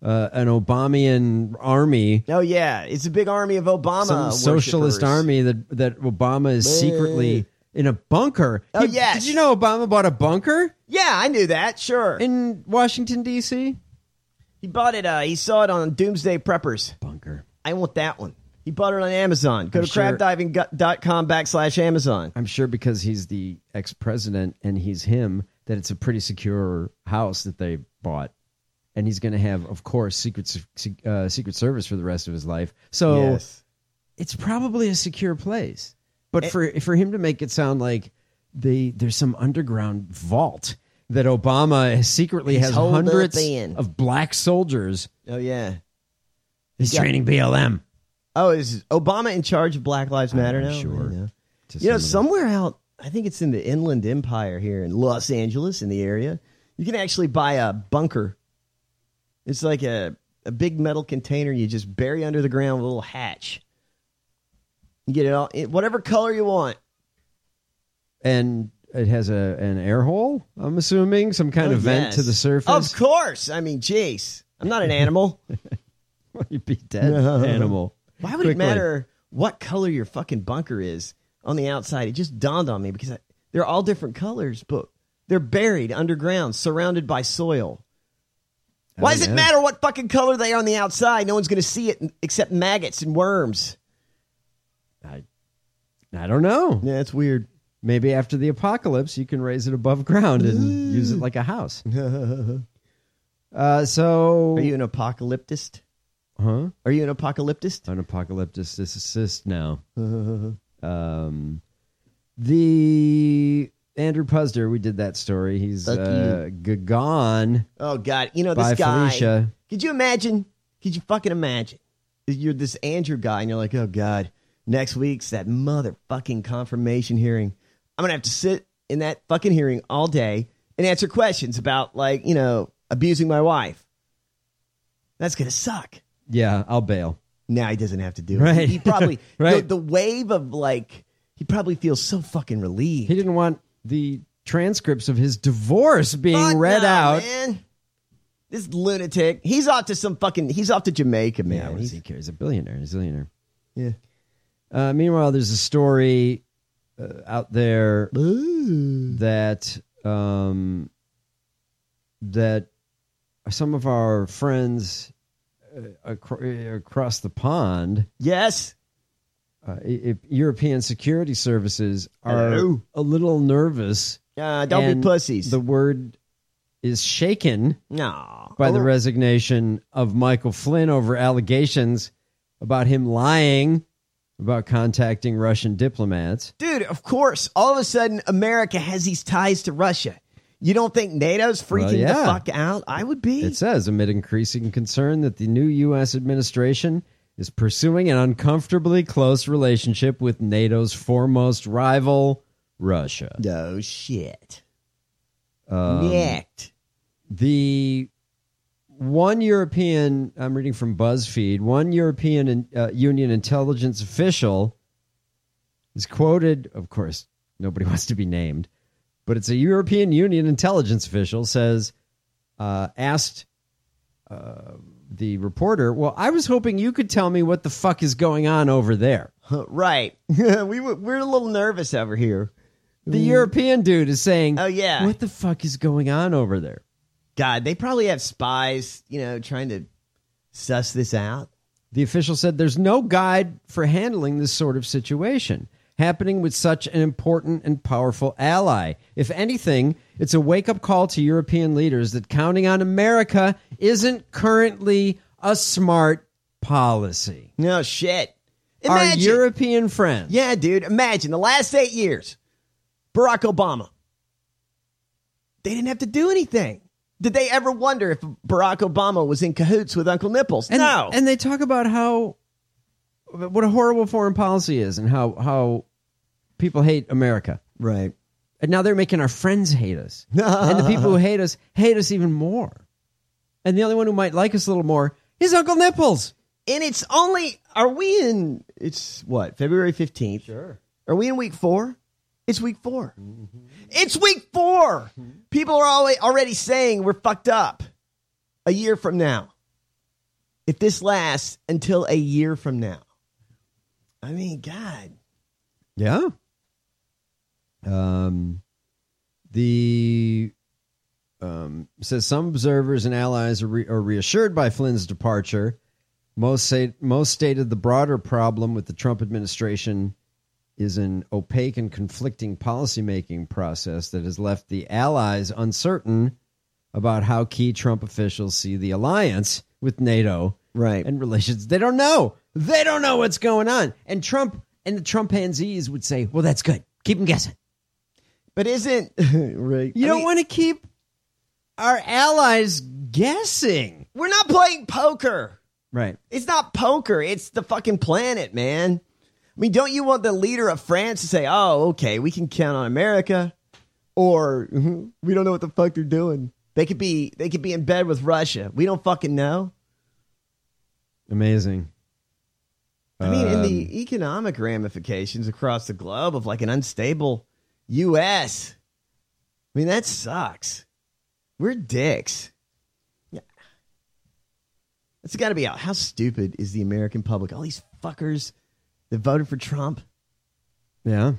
army. Oh yeah, it's a big army of Obama, some socialist army that Obama is secretly in a bunker. Oh yes, did you know Obama bought a bunker? Yeah, I knew that. Sure, in Washington D.C. He bought it. He saw it on Doomsday Preppers bunker. I want that one. He bought it on Amazon. Go to crabdiving.com/Amazon. I'm sure because he's the ex-president and he's him, that it's a pretty secure house that they bought. And he's going to have, of course, Secret Service for the rest of his life. So it's probably a secure place. But for him to make it sound like there's some underground vault that Obama secretly has hundreds of black soldiers. Oh, yeah. He's training BLM. Oh, is Obama in charge of Black Lives Matter now? Sure. Somewhere out, I think it's in the Inland Empire here in Los Angeles, in the area, you can actually buy a bunker. It's like a big metal container you just bury under the ground with a little hatch. You get it all, whatever color you want. And it has an air hole, I'm assuming, some kind of vent to the surface. Of course. I mean, jeez. I'm not an animal. Well, you'd be dead, animal. Why would it matter what color your fucking bunker is on the outside? It just dawned on me because they're all different colors, but they're buried underground, surrounded by soil. Why does it matter what fucking color they are on the outside? No one's going to see it except maggots and worms. I don't know. Yeah, it's weird. Maybe after the apocalypse, you can raise it above ground and use it like a house. So, are you an apocalyptist? Huh? Are you an apocalyptist? An apocalyptist now. The Andrew Puzder, we did that story. He's gone. Oh God! You know by this guy. Felicia. Could you imagine? Could you fucking imagine? You're this Andrew guy, and you're like, oh God, next week's that motherfucking confirmation hearing. I'm gonna have to sit in that fucking hearing all day and answer questions about, like, abusing my wife. That's gonna suck. Yeah, I'll bail. Now he doesn't have to do it. Right. He probably right. the wave of he probably feels so fucking relieved. He didn't want the transcripts of his divorce being read out. Man. This lunatic. He's off to Jamaica, man. Yeah, what does he care? He's a billionaire. He's a zillionaire. Yeah. Meanwhile, there's a story out there that some of our friends across the pond, yes, European security services are a little nervous. Don't be pussies. The word is shaken by the resignation of Michael Flynn over allegations about him lying about contacting Russian diplomats. Dude, of course, all of a sudden America has these ties to Russia. You don't think NATO's freaking the fuck out? I would be. It says, amid increasing concern that the new U.S. administration is pursuing an uncomfortably close relationship with NATO's foremost rival, Russia. No shit. Next. The one European, I'm reading from BuzzFeed, one European Union intelligence official is quoted, of course, nobody wants to be named, but it's a European Union intelligence official, says, asked the reporter, well, I was hoping you could tell me what the fuck is going on over there. Right. We're a little nervous over here. The European dude is saying, oh, yeah. What the fuck is going on over there? God, they probably have spies, trying to suss this out. The official said there's no guide for handling this sort of situation happening with such an important and powerful ally. If anything, it's a wake-up call to European leaders that counting on America isn't currently a smart policy. No shit. Imagine, our European friends. Yeah, dude. Imagine the last 8 years. Barack Obama. They didn't have to do anything. Did they ever wonder if Barack Obama was in cahoots with Uncle Nipples? No. And they talk about what a horrible foreign policy is and how people hate America. Right. And now they're making our friends hate us. And the people who hate us even more. And the only one who might like us a little more is Uncle Nipples. And it's what, February 15th? Sure. Are we in week 4? It's week 4. Mm-hmm. It's week 4. Mm-hmm. People are already saying we're fucked up a year from now. If this lasts until a year from now. I mean, God. Yeah. Says some observers and allies are reassured by Flynn's departure. Most stated the broader problem with the Trump administration is an opaque and conflicting policymaking process that has left the allies uncertain about how key Trump officials see the alliance with NATO and relations. They don't know. They don't know what's going on. And Trump and the Trumpanzees would say, well, that's good. Keep them guessing. But isn't right? You don't want to keep our allies guessing. We're not playing poker. Right. It's not poker. It's the fucking planet, man. I mean, don't you want the leader of France to say, oh, okay, we can count on America, or we don't know what the fuck they're doing. They could be in bed with Russia. We don't fucking know. Amazing. I mean, in the economic ramifications across the globe of like an unstable U.S., I mean, that sucks. We're dicks. Yeah. It's got to be out. How stupid is the American public? All these fuckers that voted for Trump. Yeah.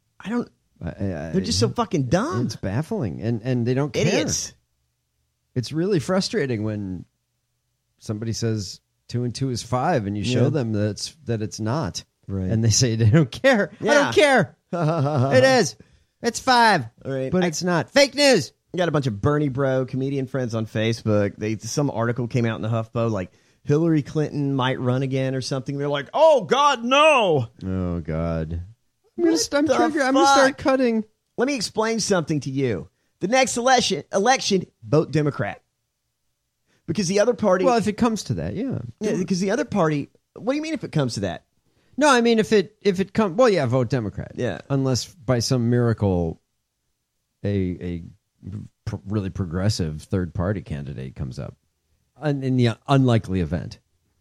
They're just so fucking dumb. It's baffling. And they don't care. Idiots. It's really frustrating when somebody says 2 and 2 is 5 and you show them that it's not. Right. And they say they don't care. Yeah. I don't care. It is. It's 5. Right. But it's not. Fake news. I got a bunch of Bernie Bro comedian friends on Facebook. Some article came out in the HuffPo like Hillary Clinton might run again or something. They're like, oh, God, no. Oh, God. I'm going to start cutting. Let me explain something to you. The next election, vote Democrat. Because the other party... Well, if it comes to that, yeah. Yeah, because the other party... What do you mean if it comes to that? No, I mean if it comes... Well, yeah, vote Democrat. Yeah. Unless by some miracle a really progressive third-party candidate comes up. In the unlikely event.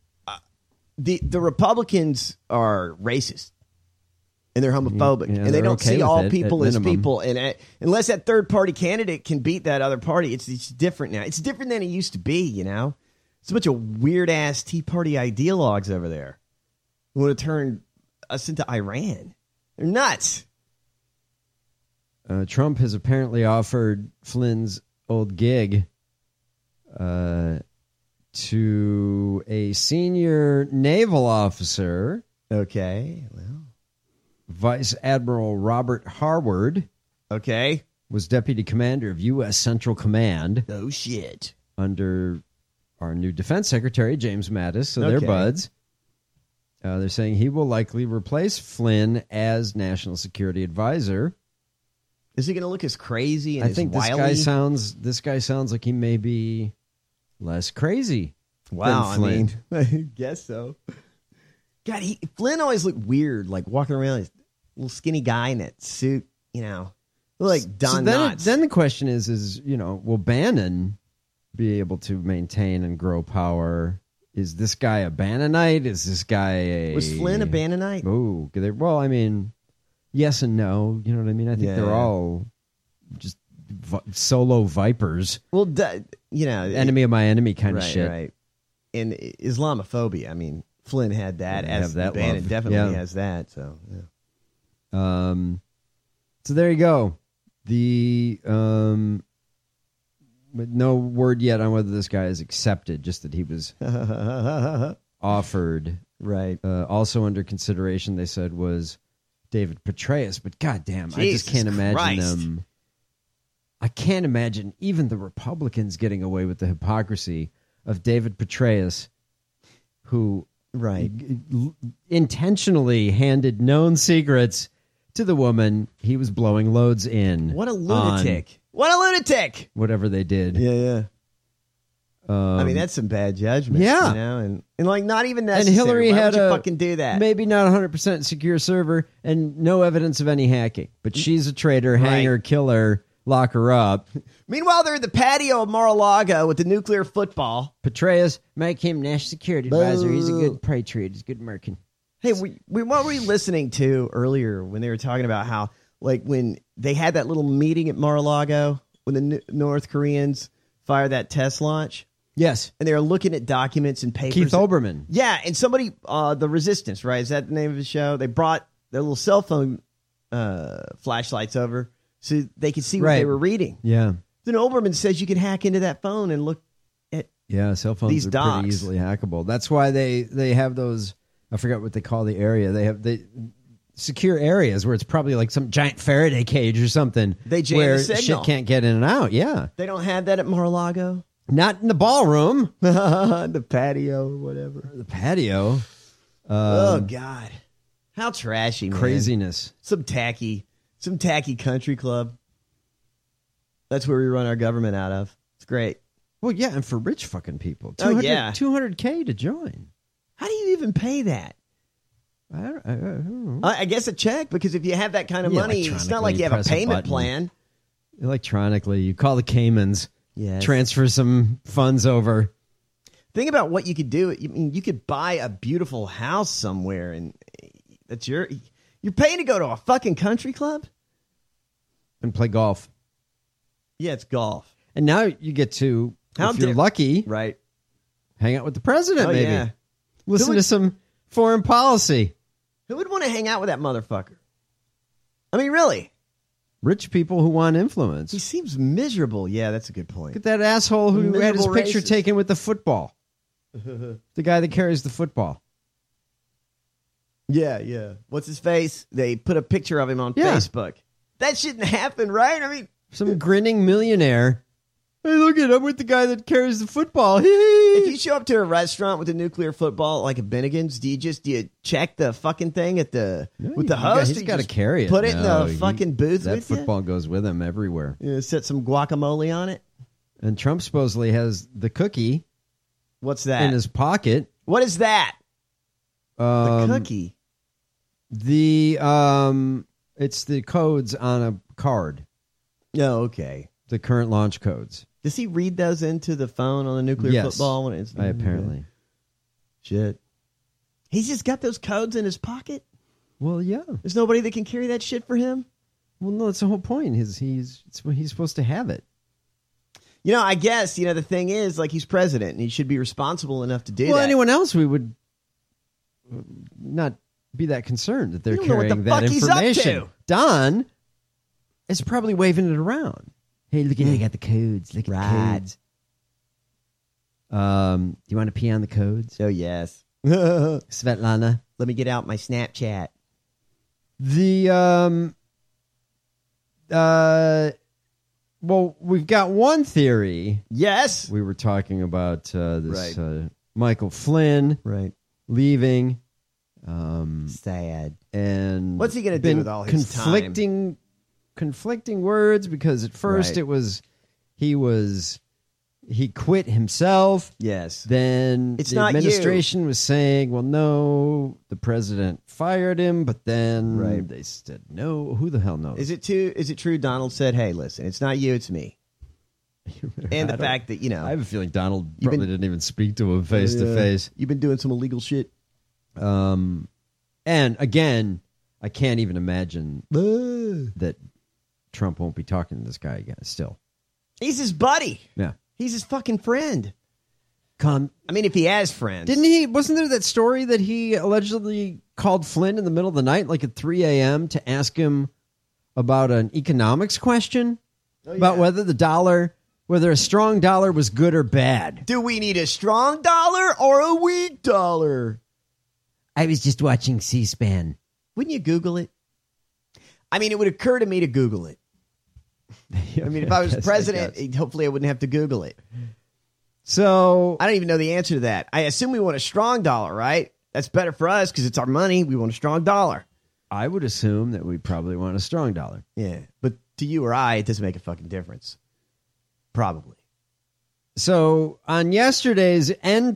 The Republicans are racist. And they're homophobic. Yeah, and they don't see all people as minimum. people. And unless that third-party candidate can beat that other party, it's different now. It's different than it used to be, you know? It's a bunch of weird-ass Tea Party ideologues over there who want to turn us into Iran. They're nuts. Trump has apparently offered Flynn's old gig to a senior naval officer. Okay, well. Vice Admiral Robert Harward. Okay. Was deputy commander of U.S. Central Command. Oh, shit. Under our new defense secretary, James Mattis. So they're buds. They're saying he will likely replace Flynn as national security advisor. Is he going to look as crazy and I think wily? This guy sounds like he may be less crazy. Wow, than Flynn. I mean, I guess so. God, Flynn always looked weird, like walking around, a little skinny guy in that suit, you know, like Don Knotts. Then the question is, you know, will Bannon be able to maintain and grow power? Is this guy a Bannonite? Is this guy Was Flynn a Bannonite? Oh, well, I mean, yes and no. You know what I mean? I think they're all just solo vipers. Well, you know, enemy of my enemy kind of shit. Right. And Islamophobia. I mean, Flynn had that as that Bannon love. definitely has that. So, yeah. So there you go. The but no word yet on whether this guy is accepted. Just that he was offered. Right. Also under consideration, they said, was David Petraeus. But goddamn, I just Jesus can't imagine Christ. them. I can't imagine even the Republicans getting away with the hypocrisy of David Petraeus, who intentionally handed known secrets to the woman he was blowing loads in. What a lunatic. What a lunatic. Whatever they did. Yeah. I mean, that's some bad judgment. Yeah. You know? And like, not even necessary. And Hillary Why had would you a fucking do that? maybe not 100% secure server and no evidence of any hacking. But she's a traitor, hanger, killer, lock her up. Meanwhile, they're in the patio of Mar-a-Lago with the nuclear football. Petraeus, make him national security advisor. He's a good patriot. He's a good American. Hey, what were you listening to earlier when they were talking about how, like, when they had that little meeting at Mar-a-Lago when the North Koreans fired that test launch? Yes. And they were looking at documents and papers. Keith Olbermann. Yeah, and somebody, The Resistance, right? Is that the name of the show? They brought their little cell phone flashlights over so they could see what they were reading. Yeah. Then Olbermann says you can hack into that phone and look at cell phones these are docs. pretty easily hackable. That's why they have those, I forget what they call the area. They have the secure areas where it's probably like some giant Faraday cage or something. They jam where the signal. shit can't get in and out. Yeah. They don't have that at Mar-a-Lago? Not in the ballroom. The patio or whatever. The patio. Oh, God. How trashy, man. Craziness. Some tacky country club. That's where we run our government out of. It's great. Well, yeah, and for rich fucking people. 200K to join. How do you even pay that? I don't know. I guess a check, because if you have that kind of money, it's not like you have a press payment button. plan. Electronically, you call the Caymans. Yes. Transfer some funds over. Think about what you could do. I mean, you could buy a beautiful house somewhere, and that's you're paying to go to a fucking country club And play golf. Yeah, it's golf. And now you get to, if you're lucky, right, hang out with the president, Oh, maybe. yeah. Listen to some foreign policy. Who would want to hang out with that motherfucker? I mean, really? Rich people who want influence. He seems miserable. Yeah, that's a good point. Look at that asshole who had his Miserable picture racist. taken with the football. The guy that carries the football. Yeah. What's his face? They put a picture of him on Yeah. Facebook. That shouldn't happen, right? I mean, Some grinning millionaire. Hey, look at him with the guy that carries the football. if you show up to a restaurant with a nuclear football like a Bennigan's, do you check the fucking thing at with the host? He's You got to just carry it. Put it in No, the fucking booth That with football goes with him everywhere. you? Set some guacamole on it. And Trump supposedly has the cookie What's that? in his pocket. What is that? The cookie. It's the codes on a card. Oh, okay. The current launch codes. Does he read those into the phone on the nuclear Yes. football? When it's Apparently. Shit. He's just got those codes in his pocket? Well, yeah. There's nobody that can carry that shit for him? Well, no, that's the whole point. He's supposed to have it. You know, I guess, the thing is, like, he's president, and he should be responsible enough to do that. Well, anyone else, we would not be that concerned that they're You don't know what carrying the that fuck he's up information. to. Don is probably waving it around. Hey, look at I got the codes. Look at the codes. Do you want to pee on the codes? Oh, yes. Svetlana. Let me get out my Snapchat. Well, we've got one theory. Yes. We were talking about this Right. Michael Flynn Right. leaving. Sad. And What's he gonna do been with all his time? conflicting words, because at first Right. it was he quit himself. Yes. Then It's the not you. administration was saying, well, no, the president fired him, but then Right. they said no. Who the hell knows? Is it true Donald said, hey, listen, it's not you, it's me? And the fact that, I have a feeling Donald probably didn't even speak to him face to face. You've been doing some illegal shit. And again, I can't even imagine that Trump won't be talking to this guy again still. He's his buddy. Yeah. He's his fucking friend. Come. I mean, if he has friends. Didn't he? Wasn't there that story that he allegedly called Flynn in the middle of the night, like at 3 a.m., to ask him about an economics question? About whether whether a strong dollar was good or bad. Do we need a strong dollar or a weak dollar? I was just watching C-SPAN. Wouldn't you Google it? I mean, it would occur to me to Google it. I mean, if I was president, hopefully I wouldn't have to Google it. So I don't even know the answer to that. I assume we want a strong dollar, right? That's better for us because it's our money. We want a strong dollar. I would assume that we probably want a strong dollar. Yeah, but to you or I, it doesn't make a fucking difference. Probably. So on yesterday's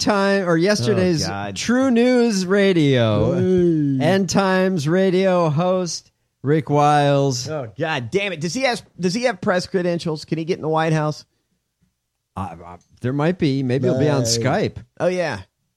True News Radio, End Times Radio host Rick Wiles. Oh God damn it! Does he have press credentials? Can he get in the White House? There might be. Maybe he'll be on Skype. Oh yeah.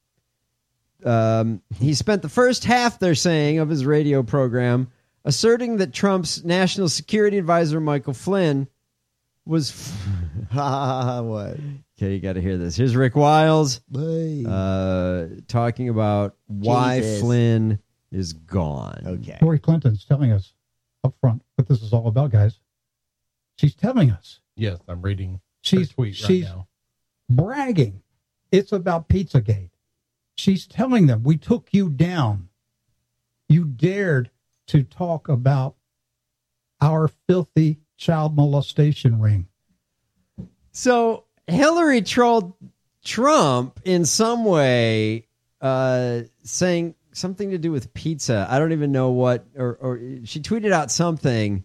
He spent the first half, they're saying, of his radio program asserting that Trump's national security advisor Michael Flynn was what? Okay, you got to hear this. Here's Rick Wiles talking about why Flynn is gone. Okay. Hillary Clinton's telling us up front what this is all about, guys. She's telling us. Yes, I'm reading her tweet right now. Bragging. It's about Pizzagate. She's telling them, we took you down. You dared to talk about our filthy child molestation ring. So Hillary trolled Trump in some way, saying something to do with pizza. I don't even know what, or she tweeted out something,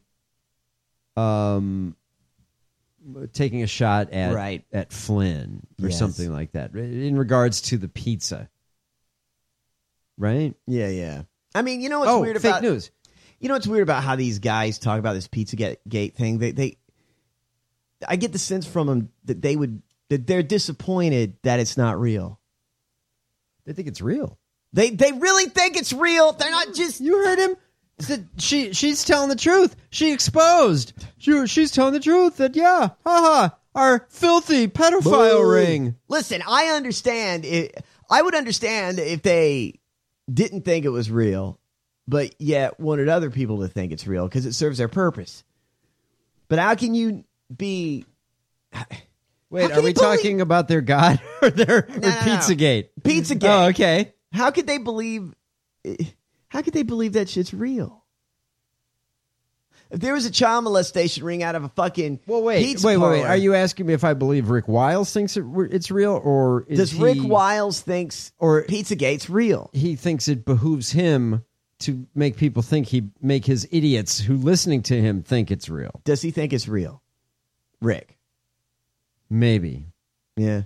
taking a shot at Flynn or something like that in regards to the pizza. Right? Yeah. I mean, you know what's weird about fake news. You know what's weird about how these guys talk about this Pizzagate thing? I get the sense from them that they're disappointed that it's not real. They think it's real. They really think it's real. They're not just. You heard him. She's telling the truth. She exposed. She's telling the truth that our filthy pedophile ring. Listen, I understand. I would understand if they didn't think it was real, but yet wanted other people to think it's real because it serves their purpose. But how can you be? Wait, are we talking about their God or their Pizzagate? Pizzagate. Oh, okay. How could they believe? How could they believe that shit's real? If there was a child molestation ring out of a fucking pizza parlor, are you asking me if I believe Rick Wiles thinks it's real, or does Rick Wiles thinks Pizzagate's real? He thinks it behooves him to make people think make his idiots who listening to him think it's real. Does he think it's real, Rick? Maybe. Yeah.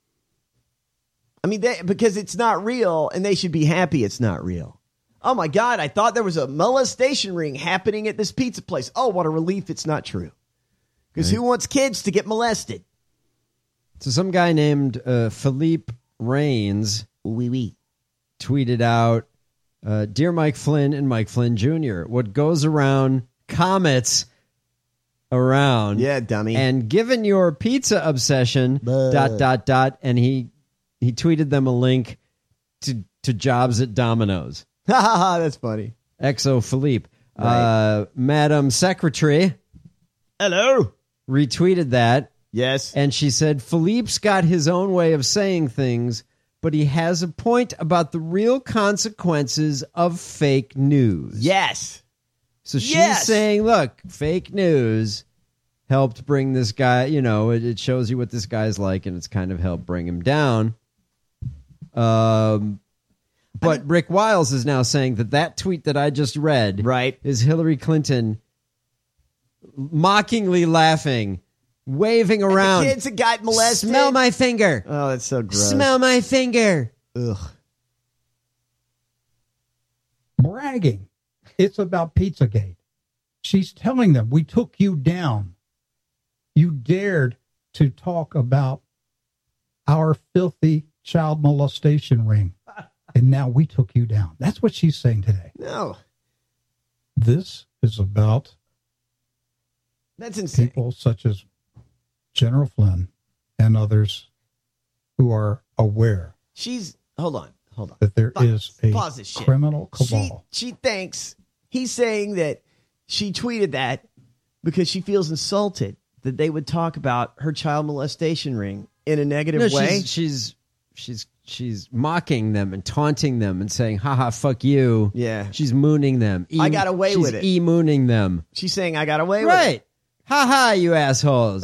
I mean, because it's not real, and they should be happy it's not real. Oh, my God, I thought there was a molestation ring happening at this pizza place. Oh, what a relief it's not true. Because who wants kids to get molested? So some guy named Philippe Rains tweeted out, Dear Mike Flynn and Mike Flynn Jr., what goes around comets around. Yeah, dummy. And given your pizza obsession, ... and he tweeted them a link to jobs at Domino's. That's funny. XO Philippe. Right. Madam Secretary. Hello. Retweeted that. Yes. And she said, Philippe's got his own way of saying things, but he has a point about the real consequences of fake news. Yes. So she's saying, look, fake news helped bring this guy, it shows you what this guy's like, and it's kind of helped bring him down. But Rick Wiles is now saying that tweet that I just read is Hillary Clinton mockingly laughing, waving around. And the kids that got molested. Smell my finger. Oh, that's so gross. Smell my finger. Ugh. Bragging. It's about Pizzagate. She's telling them, we took you down. You dared to talk about our filthy child molestation ring. And now we took you down. That's what she's saying today. No. This is about that's insane. People such as General Flynn and others who are aware hold on. that there is a Pause this shit. criminal cabal. She thinks he's saying that she tweeted that because she feels insulted that they would talk about her child molestation ring in a negative way. She's mocking them and taunting them and saying, haha, fuck you. Yeah. She's mooning them. I got away with it. She's e-mooning them. She's saying I got away with it. Right. Haha, you assholes.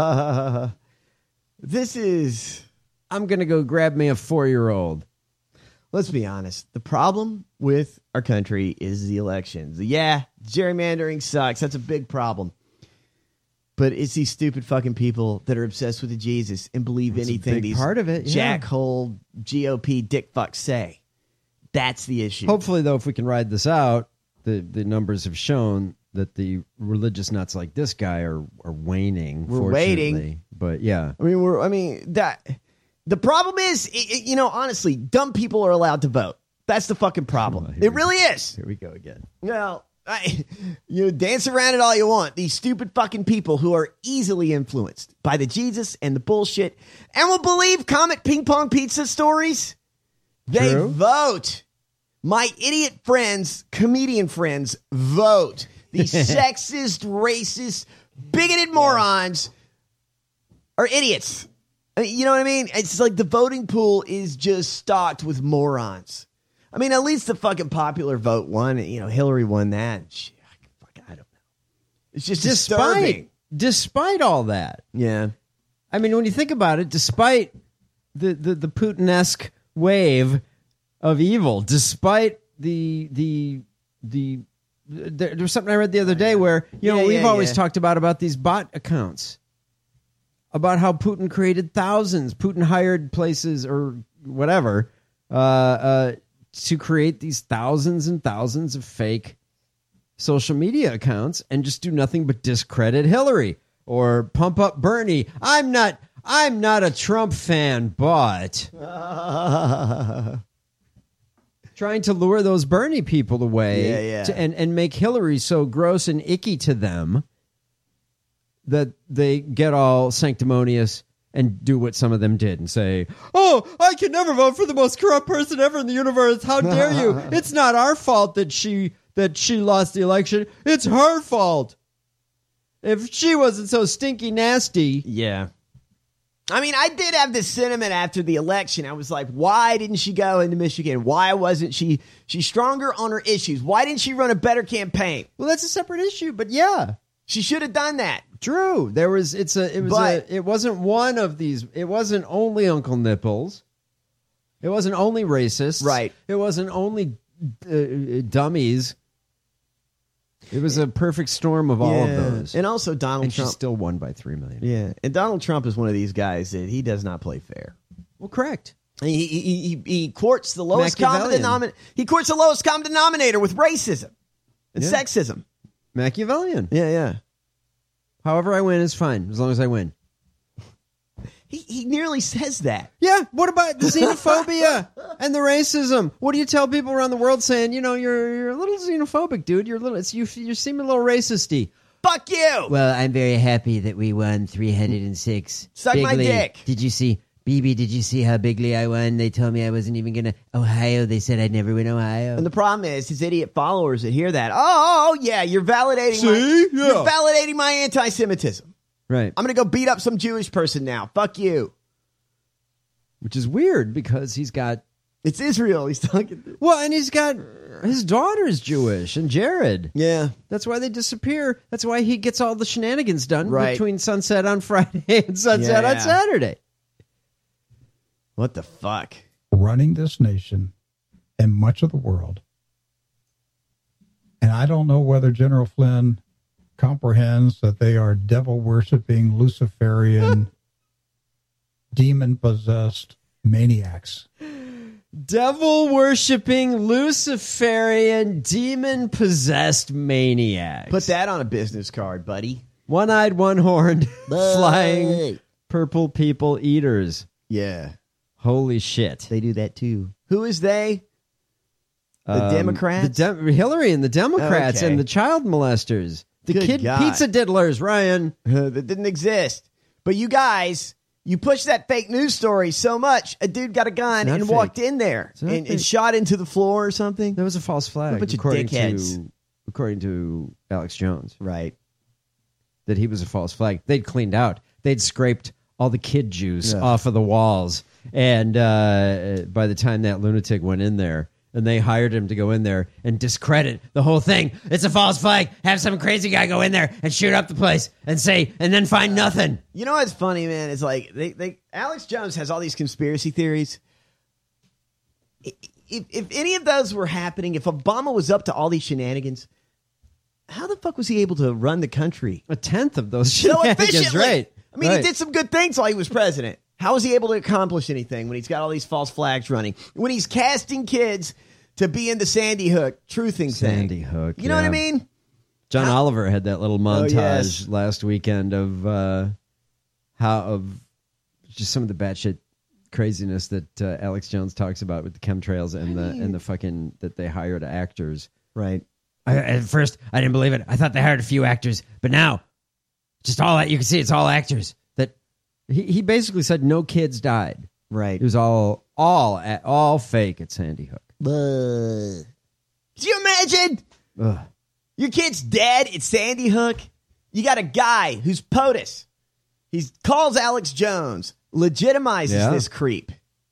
This is... I'm going to go grab me a 4-year-old. Let's be honest. The problem with our country is the elections. Yeah, gerrymandering sucks. That's a big problem. But it's these stupid fucking people that are obsessed with the Jesus and believe anything these part of it, yeah. jackhole GOP dick fucks say. That's the issue. Hopefully, though, if we can ride this out, the numbers have shown that the religious nuts like this guy are waning. We're waiting. But yeah. The problem is, honestly, dumb people are allowed to vote. That's the fucking problem. It really is. Here we go again. Well, dance around it all you want. These stupid fucking people who are easily influenced by the Jesus and the bullshit and will believe Comet Ping Pong Pizza stories. They vote. My idiot friends, comedian friends, vote. These sexist, racist, bigoted morons are idiots. You know what I mean? It's like the voting pool is just stocked with morons. I mean, at least the fucking popular vote won. Hillary won that. Shit, I don't know. It's just disturbing. Despite all that. Yeah. I mean, when you think about it, despite the Putin-esque wave of evil, despite there was something I read the other day where, we've always talked about these bot accounts. About how Putin created thousands. Putin hired places or whatever to create these thousands and thousands of fake social media accounts and just do nothing but discredit Hillary or pump up Bernie. I'm not a Trump fan, but trying to lure those Bernie people away and make Hillary so gross and icky to them that they get all sanctimonious and do what some of them did and say, oh, I can never vote for the most corrupt person ever in the universe. How dare you? It's not our fault that she lost the election. It's her fault. If she wasn't so stinky nasty. Yeah. I mean, I did have this sentiment after the election. I was like, why didn't she go into Michigan? Why wasn't she's stronger on her issues? Why didn't she run a better campaign? Well, that's a separate issue, but yeah. She should have done that. True. It wasn't one of these. It wasn't only Uncle Nipples. It wasn't only racist. Right. It wasn't only dummies. It was a perfect storm of all of those. And also Donald Trump. She still won by 3 million. Yeah. And Donald Trump is one of these guys that he does not play fair. Well, correct. He courts the lowest common denominator. He courts the lowest common denominator with racism and sexism. Machiavellian. Yeah. However I win is fine, as long as I win. He nearly says that. Yeah, what about the xenophobia and the racism? What do you tell people around the world saying, you're a little xenophobic, dude. You seem a little racisty. Fuck you! Well, I'm very happy that we won 306. Suck Bigley. my dick. Did you see, BB, did you see how bigly I won? They told me I wasn't even going to Ohio. They said I'd never win Ohio. And the problem is his idiot followers that hear that. Oh yeah, you're validating you're validating my anti-Semitism. Right. I'm going to go beat up some Jewish person now. Fuck you. Which is weird because he's got... It's Israel he's talking to. Well, and he's got... His daughter's Jewish, and Jared. Yeah. That's why they disappear. That's why he gets all the shenanigans done between sunset on Friday and sunset on Saturday. What the fuck? Running this nation and much of the world. And I don't know whether General Flynn comprehends that they are devil-worshipping, Luciferian, demon-possessed maniacs. Devil-worshipping, Luciferian, demon-possessed maniacs. Put that on a business card, buddy. One-eyed, one-horned, flying purple people eaters. Yeah. Holy shit. They do that too. Who is they? The Democrats? Hillary and the Democrats and the child molesters. The kid pizza diddlers, Ryan. That didn't exist. But you guys You push that fake news story so much, a dude got a gun and walked in there and shot into the floor or something. That was a false flag. A bunch of dickheads. According to Alex Jones. Right. That he was a false flag. They'd cleaned out. They'd scraped all the kid juice off of the walls. And by the time that lunatic went in there, and they hired him to go in there and discredit the whole thing. It's a false flag. Have some crazy guy go in there and shoot up the place and say, and then find nothing. You know what's funny, man? It's like Alex Jones has all these conspiracy theories. If any of those were happening, if Obama was up to all these shenanigans, how the fuck was he able to run the country? A tenth of those shenanigans, right? I mean, he did some good things while he was president. How was he able to accomplish anything when he's got all these false flags running? When he's casting kids to be in the Sandy Hook truthing thing. Sandy Hook, you know what I mean? John Oliver had that little montage last weekend of just some of the batshit craziness that Alex Jones talks about with the chemtrails and the fucking that they hired actors. Right. At first, I didn't believe it. I thought they hired a few actors, but now, just all that you can see, it's all actors. That he basically said no kids died. Right. It was all fake at Sandy Hook. Could you imagine? Ugh. Your kid's dead at Sandy Hook. You got a guy who's POTUS. He calls Alex Jones, legitimizes this creep.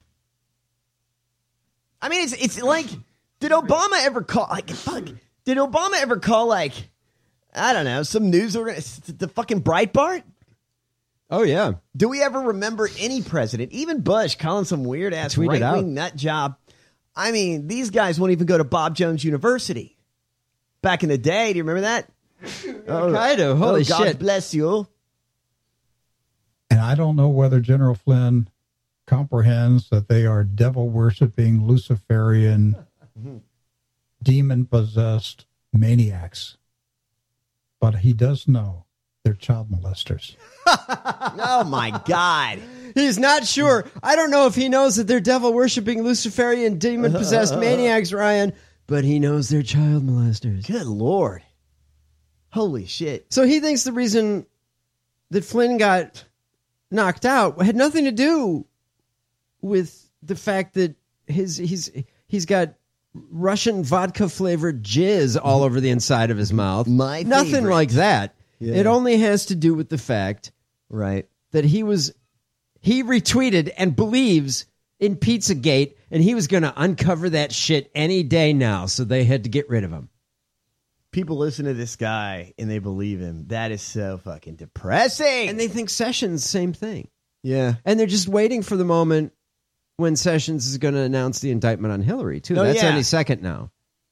I mean, it's like, did Obama ever call? Like, fuck. Did Obama ever call, like, I don't know, some news organization, the fucking Breitbart? Oh, yeah. Do we ever remember any president, even Bush, calling some weird-ass right-wing nut job? I mean, these guys won't even go to Bob Jones University. Back in the day, do you remember that? Kind of. Holy shit. God bless you. And I don't know whether General Flynn comprehends that they are devil-worshipping, Luciferian, demon-possessed maniacs. But he does know they're child molesters. Oh, my God. He's not sure. I don't know if he knows that they're devil-worshipping, Luciferian, demon-possessed maniacs, Ryan, but he knows they're child molesters. Good Lord. Holy shit. So he thinks the reason that Flynn got knocked out had nothing to do with the fact that he's got Russian vodka-flavored jizz all over the inside of his mouth. Nothing favorite. like that. Yeah. It only has to do with the fact that he retweeted and believes in Pizzagate, and he was going to uncover that shit any day now, so they had to get rid of him. People listen to this guy, and they believe him. That is so fucking depressing. And they think Sessions, same thing. Yeah. And they're just waiting for the moment when Sessions is going to announce the indictment on Hillary, too. Oh, That's yeah. any second now.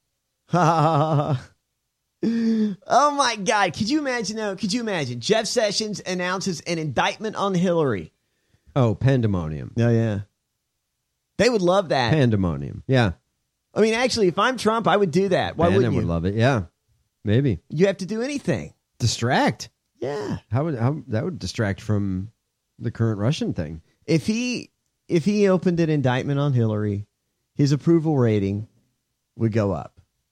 Oh, my God. Could you imagine, though? Could you imagine? Jeff Sessions announces an indictment on Hillary. Oh, pandemonium. Oh, yeah. They would love that. Pandemonium. Yeah. I mean, actually, if I'm Trump, I would do that. Why wouldn't you? would love it. Yeah. Maybe. You have to do anything. Distract. Yeah. How that would distract from the current Russian thing. If he opened an indictment on Hillary, his approval rating would go up.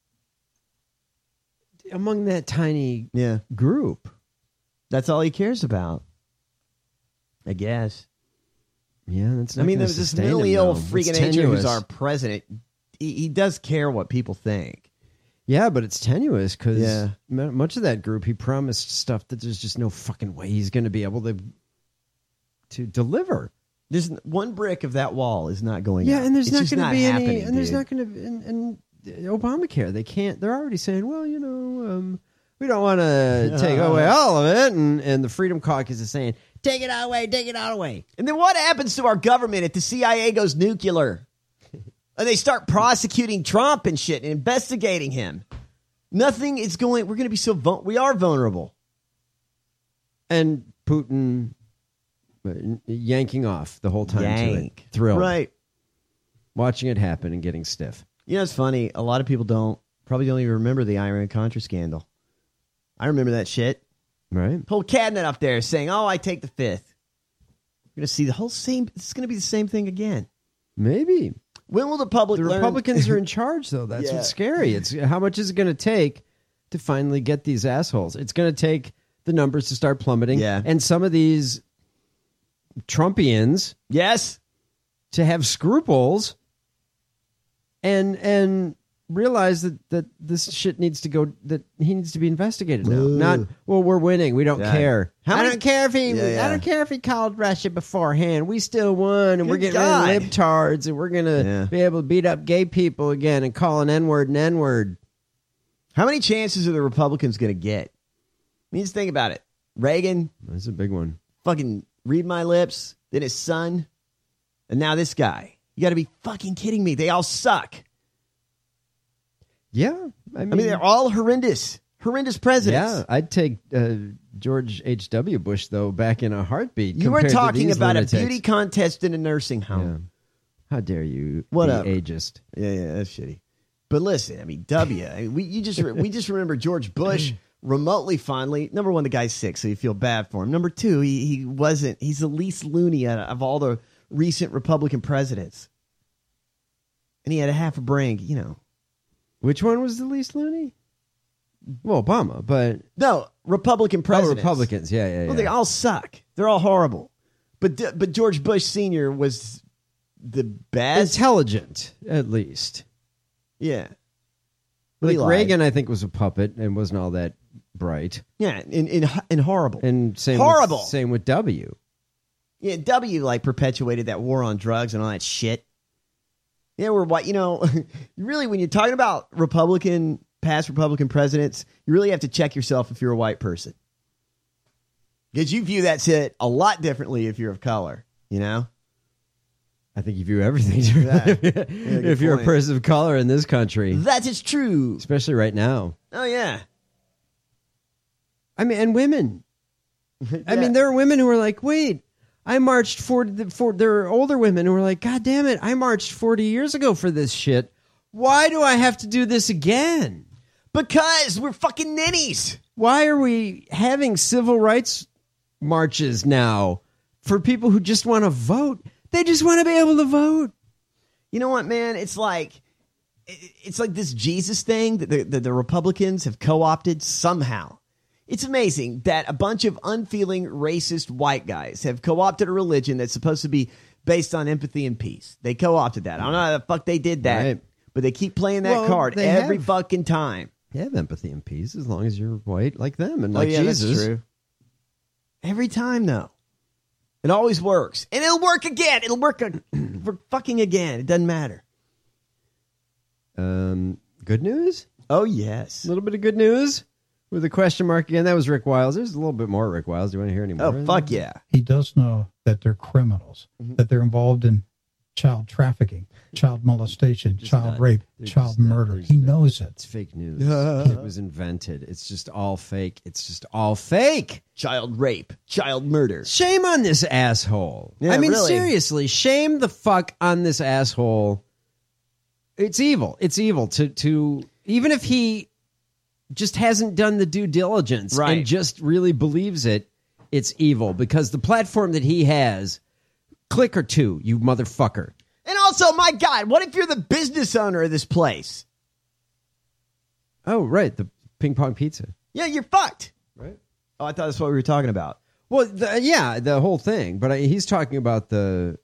Among that tiny group. That's all he cares about. I guess. Yeah, that's not I mean, there's there's this mentally ill freak of nature who's our president. He does care what people think. Yeah, but it's tenuous because much of that group, he promised stuff that there's just no fucking way he's going to be able to deliver. There's one brick of that wall is not going. Yeah, up. and there's It's not going to be any, and dude. there's not going to, and Obamacare, they can't. They're already saying, well, you know, we don't want to take away all of it, and the Freedom Caucus is saying, take it all away, take it all away. And then what happens to our government if the CIA goes nuclear? And they start prosecuting Trump and shit and investigating him. Nothing is going. We're going to be so we are vulnerable. And Putin yanking off the whole time to it. Thrilled. Right. Watching it happen and getting stiff. You know, it's funny. A lot of people probably don't even remember the Iran-Contra scandal. I remember that shit. Right. Whole cabinet up there saying, oh, I take the fifth. We're going to see it's going to be the same thing again. Maybe. When will the public The learn? Republicans are in charge, though. That's what's scary. It's how much is it going to take to finally get these assholes? It's going to take the numbers to start plummeting. Yeah. And some of these Trumpians, yes, to have scruples and realize that this shit needs to go, that he needs to be investigated now. Not, well, we're winning, we don't care. I don't care if he called Russia beforehand. We still won, and we're getting rid of libtards, and we're gonna be able to beat up gay people again and call an N-word an N-word. How many chances are the Republicans going to get? I mean, just think about it. Reagan. That's a big one. Fucking read my lips. Then his son. And now this guy. You got to be fucking kidding me. They all suck. Yeah. I mean they're all horrendous. Horrendous presidents. Yeah. I'd take George H.W. Bush, though, back in a heartbeat. You were talking about a beauty contest in a nursing home. Yeah. How dare you be ageist. Yeah, that's shitty. But listen, I mean, we just remember George Bush remotely fondly. Number one, the guy's sick, so you feel bad for him. Number two, he's the least loony of all the recent Republican presidents. And he had a half a brain, you know. Which one was the least loony? Well, Obama, but... No, Republican presidents. Oh, Republicans, yeah. Well, they all suck. They're all horrible. But George Bush Sr. was the best. Intelligent, at least. Yeah. Like Reagan, I think, was a puppet and wasn't all that bright. Yeah, and horrible. And same with W. Yeah, W perpetuated that war on drugs and all that shit. Yeah, we're white. You know, really, when you're talking about past Republican presidents, you really have to check yourself if you're a white person. Because you view that shit a lot differently if you're of color, you know? I think you view everything differently if you're a person of color in this country. That is true. Especially right now. Oh, yeah. I mean, and women. I mean, there are women who are like, wait, I marched there are older women who are like, God damn it, I marched 40 years ago for this shit. Why do I have to do this again? Because we're fucking ninnies. Why are we having civil rights marches now for people who just want to vote? They just want to be able to vote. You know what, man? It's like this Jesus thing that the Republicans have co-opted somehow. It's amazing that a bunch of unfeeling, racist white guys have co-opted a religion that's supposed to be based on empathy and peace. They co-opted that. I don't know how the fuck they did that, right, but they keep playing that card every fucking time. They have empathy and peace as long as you're white like them and like Jesus. That's true. Every time, though. It always works. And it'll work again. It'll work for fucking again. It doesn't matter. Good news? Oh, yes. A little bit of good news with a question mark again. That was Rick Wiles. There's a little bit more Rick Wiles. Do you want to hear any more? Oh, fuck yeah. He does know that they're criminals, that they're involved in child trafficking, child molestation, child rape, child murder. He knows it. It's fake news. It was invented. It's just all fake. It's just all fake. Child rape, child murder. Shame on this asshole. Yeah, I mean, really. seriously, shame the fuck on this asshole. It's evil. It's evil to even if he just hasn't done the due diligence and just really believes it, it's evil because the platform that he has, click or two, you motherfucker. And also, my God, what if you're the business owner of this place? Oh, right. The ping pong pizza. Yeah, you're fucked. Right. Oh, I thought that's what we were talking about. Well, the whole thing. But he's talking about the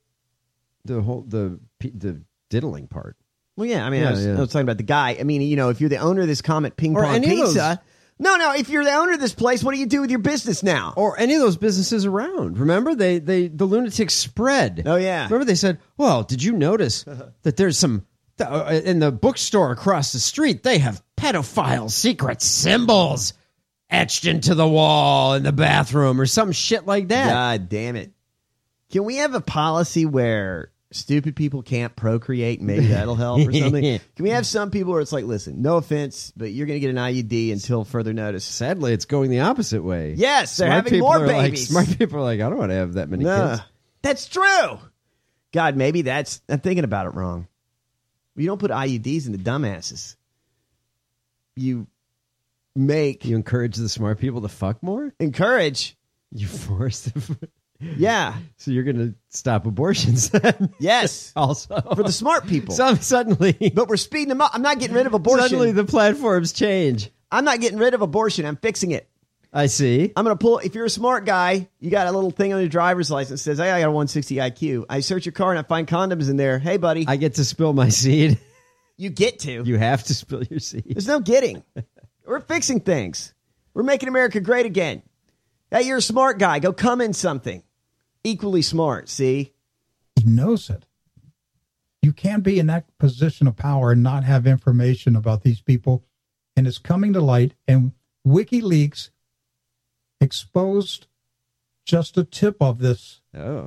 diddling part. Well, yeah. I mean, I was talking about the guy. I mean, you know, if you're the owner of this Comet Ping Pong Pizza. No. If you're the owner of this place, what do you do with your business now? Or any of those businesses around. Remember, the lunatics spread. Oh, yeah. Remember they said, well, did you notice that there's some, in the bookstore across the street, they have pedophile secret symbols etched into the wall in the bathroom or some shit like that. God damn it. Can we have a policy where stupid people can't procreate? Maybe that'll help or something. Can we have some people where it's like, listen, no offense, but you're going to get an IUD until further notice? Sadly, it's going the opposite way. Yes, they're having more babies. Smart people are like, I don't want to have that many kids. That's true. God, maybe I'm thinking about it wrong. You don't put IUDs into dumbasses. You encourage the smart people to fuck more? Encourage? You force them. Yeah. So you're going to stop abortions then? Yes. Also. For the smart people. Suddenly. But we're speeding them up. I'm not getting rid of abortion. Suddenly the platforms change. I'm not getting rid of abortion. I'm fixing it. I see. I'm going to pull, if you're a smart guy, you got a little thing on your driver's license that says, hey, I got a 160 IQ. I search your car and I find condoms in there. Hey, buddy. I get to spill my seed. You get to. You have to spill your seed. There's no getting. We're fixing things. We're making America great again. Hey, you're a smart guy. Go come in something. Equally smart, see? He knows it. You can't be in that position of power and not have information about these people. And it's coming to light. And WikiLeaks exposed just a tip of this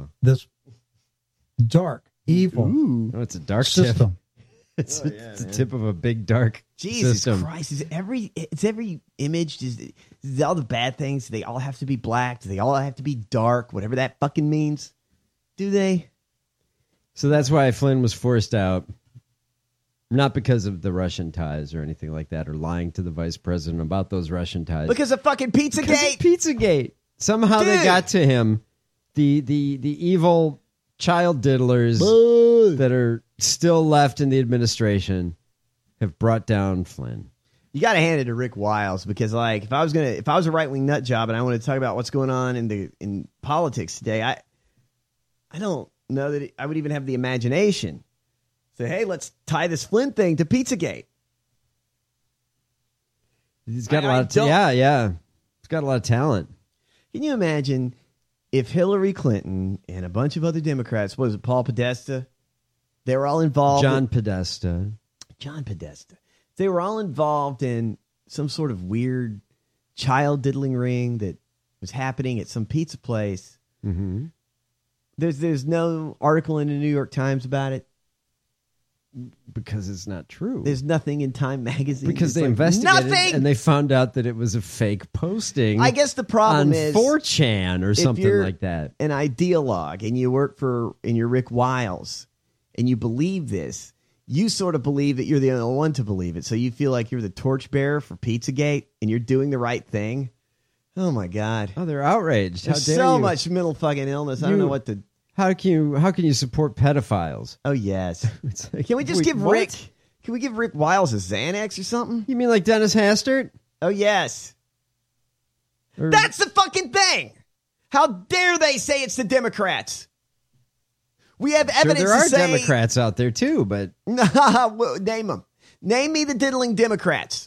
dark, evil it's a dark system. It's the tip of a big dark Jesus system. Christ! Is every image? Does all the bad things? Do they all have to be black? Do they all have to be dark? Whatever that fucking means. Do they? So that's why Flynn was forced out. Not because of the Russian ties or anything like that, or lying to the vice president about those Russian ties. Because of fucking Pizzagate. Pizzagate. Somehow they got to him. The evil child diddlers that are still left in the administration have brought down Flynn. You got to hand it to Rick Wiles, because like if I was a right-wing nut job and I wanted to talk about what's going on in politics today, I don't know that I would even have the imagination. Say, hey, let's tie this Flynn thing to Pizzagate. He's got a lot of He's got a lot of talent. Can you imagine if Hillary Clinton and a bunch of other Democrats, what was it, Paul Podesta? They were all involved. John Podesta. They were all involved in some sort of weird child diddling ring that was happening at some pizza place. Mm-hmm. There's no article in the New York Times about it. Because it's not true. There's nothing in Time magazine. Because they investigated and they found out that it was a fake posting. I guess the problem on is 4chan or something like that. An ideologue and you work and you're Rick Wiles and you believe this, you sort of believe that you're the only one to believe it. So you feel like you're the torchbearer for Pizzagate and you're doing the right thing. Oh my God. Oh, they're outraged. How There's dare so you. much mental fucking illness. I don't know what to. How can you support pedophiles? Oh yes. Like, can we just give Rick? Can we give Rick Wiles a Xanax or something? You mean like Dennis Hastert? Oh yes. That's the fucking thing. How dare they say it's the Democrats? We have evidence. Sure, there are to say, Democrats out there too, but name them. Name me the diddling Democrats.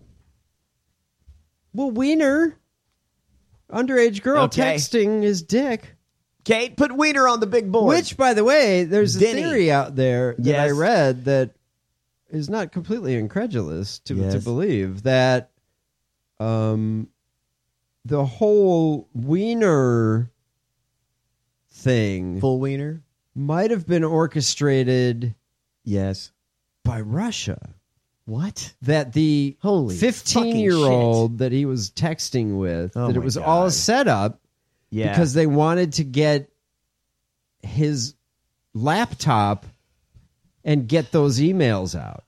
Well, Wiener, underage girl texting his dick. Kate, put Wiener on the big board. Which, by the way, there's a Denny. theory out there that I read that is not completely incredulous to believe that the whole Wiener thing, full Wiener, might have been orchestrated, by Russia. What? That the 15-year-old that he was texting with, that it was all set up. Yeah. Because they wanted to get his laptop and get those emails out.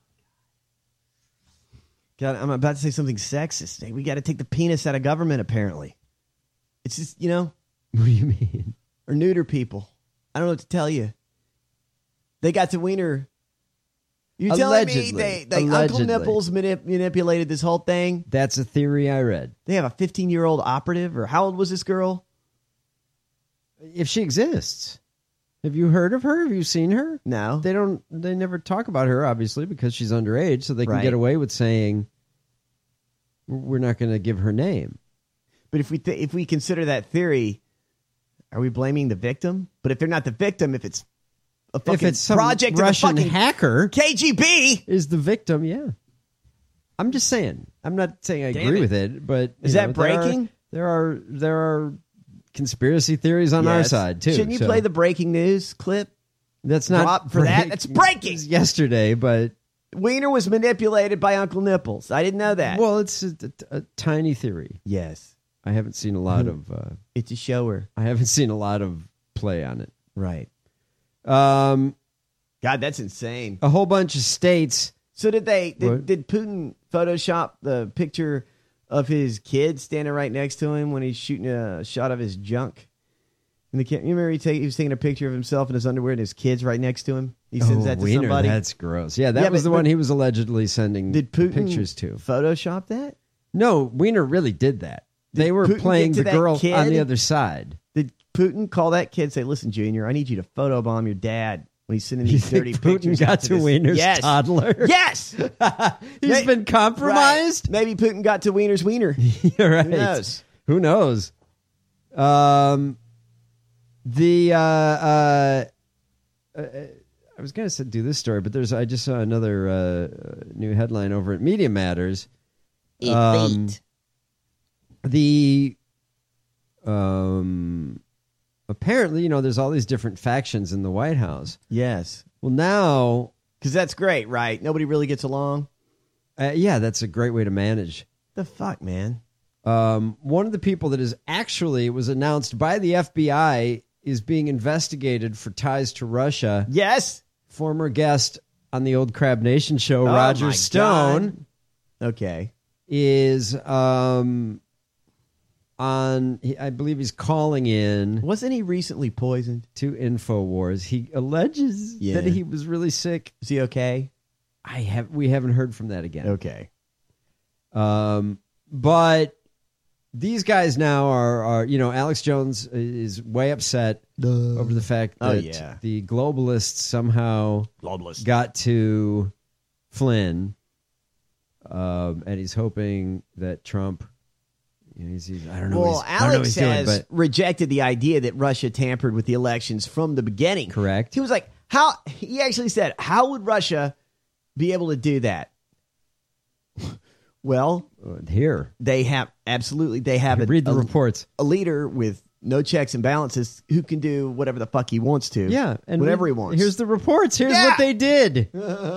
God, I'm about to say something sexist. We got to take the penis out of government, apparently. It's just, What do you mean? Or neuter people. I don't know what to tell you. They got to Wiener. You're telling me they Uncle Nipples manipulated this whole thing? That's a theory I read. They have a 15-year-old operative, or how old was this girl? If she exists. Have you heard of her? Have you seen her? No. They never talk about her, obviously, because she's underage, so they can Right. get away with saying we're not going to give her name. But if we consider that theory, are we blaming the victim? But if they're not the victim, if it's a fucking If it's some project Russian of a fucking hacker, KGB is the victim, yeah. I'm just saying. I'm not saying I Damn agree it. with it, but Is that breaking? There are conspiracy theories on our side too. Shouldn't you play the breaking news clip? That's not Drop for that. That's breaking. It was yesterday, but Wiener was manipulated by Uncle Nipples. I didn't know that. well, it's a tiny theory. Yes, I haven't seen a lot of. it's a shower. I haven't seen a lot of play on it. Right. God, that's insane. A whole bunch of states. So did Putin Photoshop the picture of his kid standing right next to him when he's shooting a shot of his junk? And you remember he was taking a picture of himself in his underwear and his kids right next to him? He sends that to Wiener, somebody. That's gross. Yeah, that was the one he was allegedly sending Did Putin pictures to. Photoshop that? No, Wiener really did that. They were Putin playing get to the that girl kid? on the other side. Did Putin call that kid and say, listen, Junior, I need you to photobomb your dad when he's sending You these think dirty Putin pictures? got out to this- Wiener's yes. toddler? Yes! He's been compromised? Right. Maybe Putin got to Wiener's wiener. You're right. Who knows? Who knows? I was going to do this story, but I just saw another new headline over at Media Matters. Apparently, there's all these different factions in the White House. Yes. Well, now... Because that's great, right? Nobody really gets along? Yeah, that's a great way to manage. The fuck, man? One of the people that was announced by the FBI is being investigated for ties to Russia. Yes. Former guest on the Old Crab Nation show, Oh, Roger my Stone. God. Okay. Is I believe he's calling in. Wasn't he recently poisoned? To InfoWars. He alleges that he was really sick. Is he okay? We haven't heard from that again. Okay. But these guys now are Alex Jones is way upset over the fact that the globalists somehow got to Flynn, and he's hoping that Trump. I don't know. Well, Alex has rejected the idea that Russia tampered with the elections from the beginning. Correct. He was like, he actually said, how would Russia be able to do that? Well, here they have read the reports. A leader with no checks and balances who can do whatever the fuck he wants to. Yeah, and whatever he wants. Here's the reports. Here's what they did.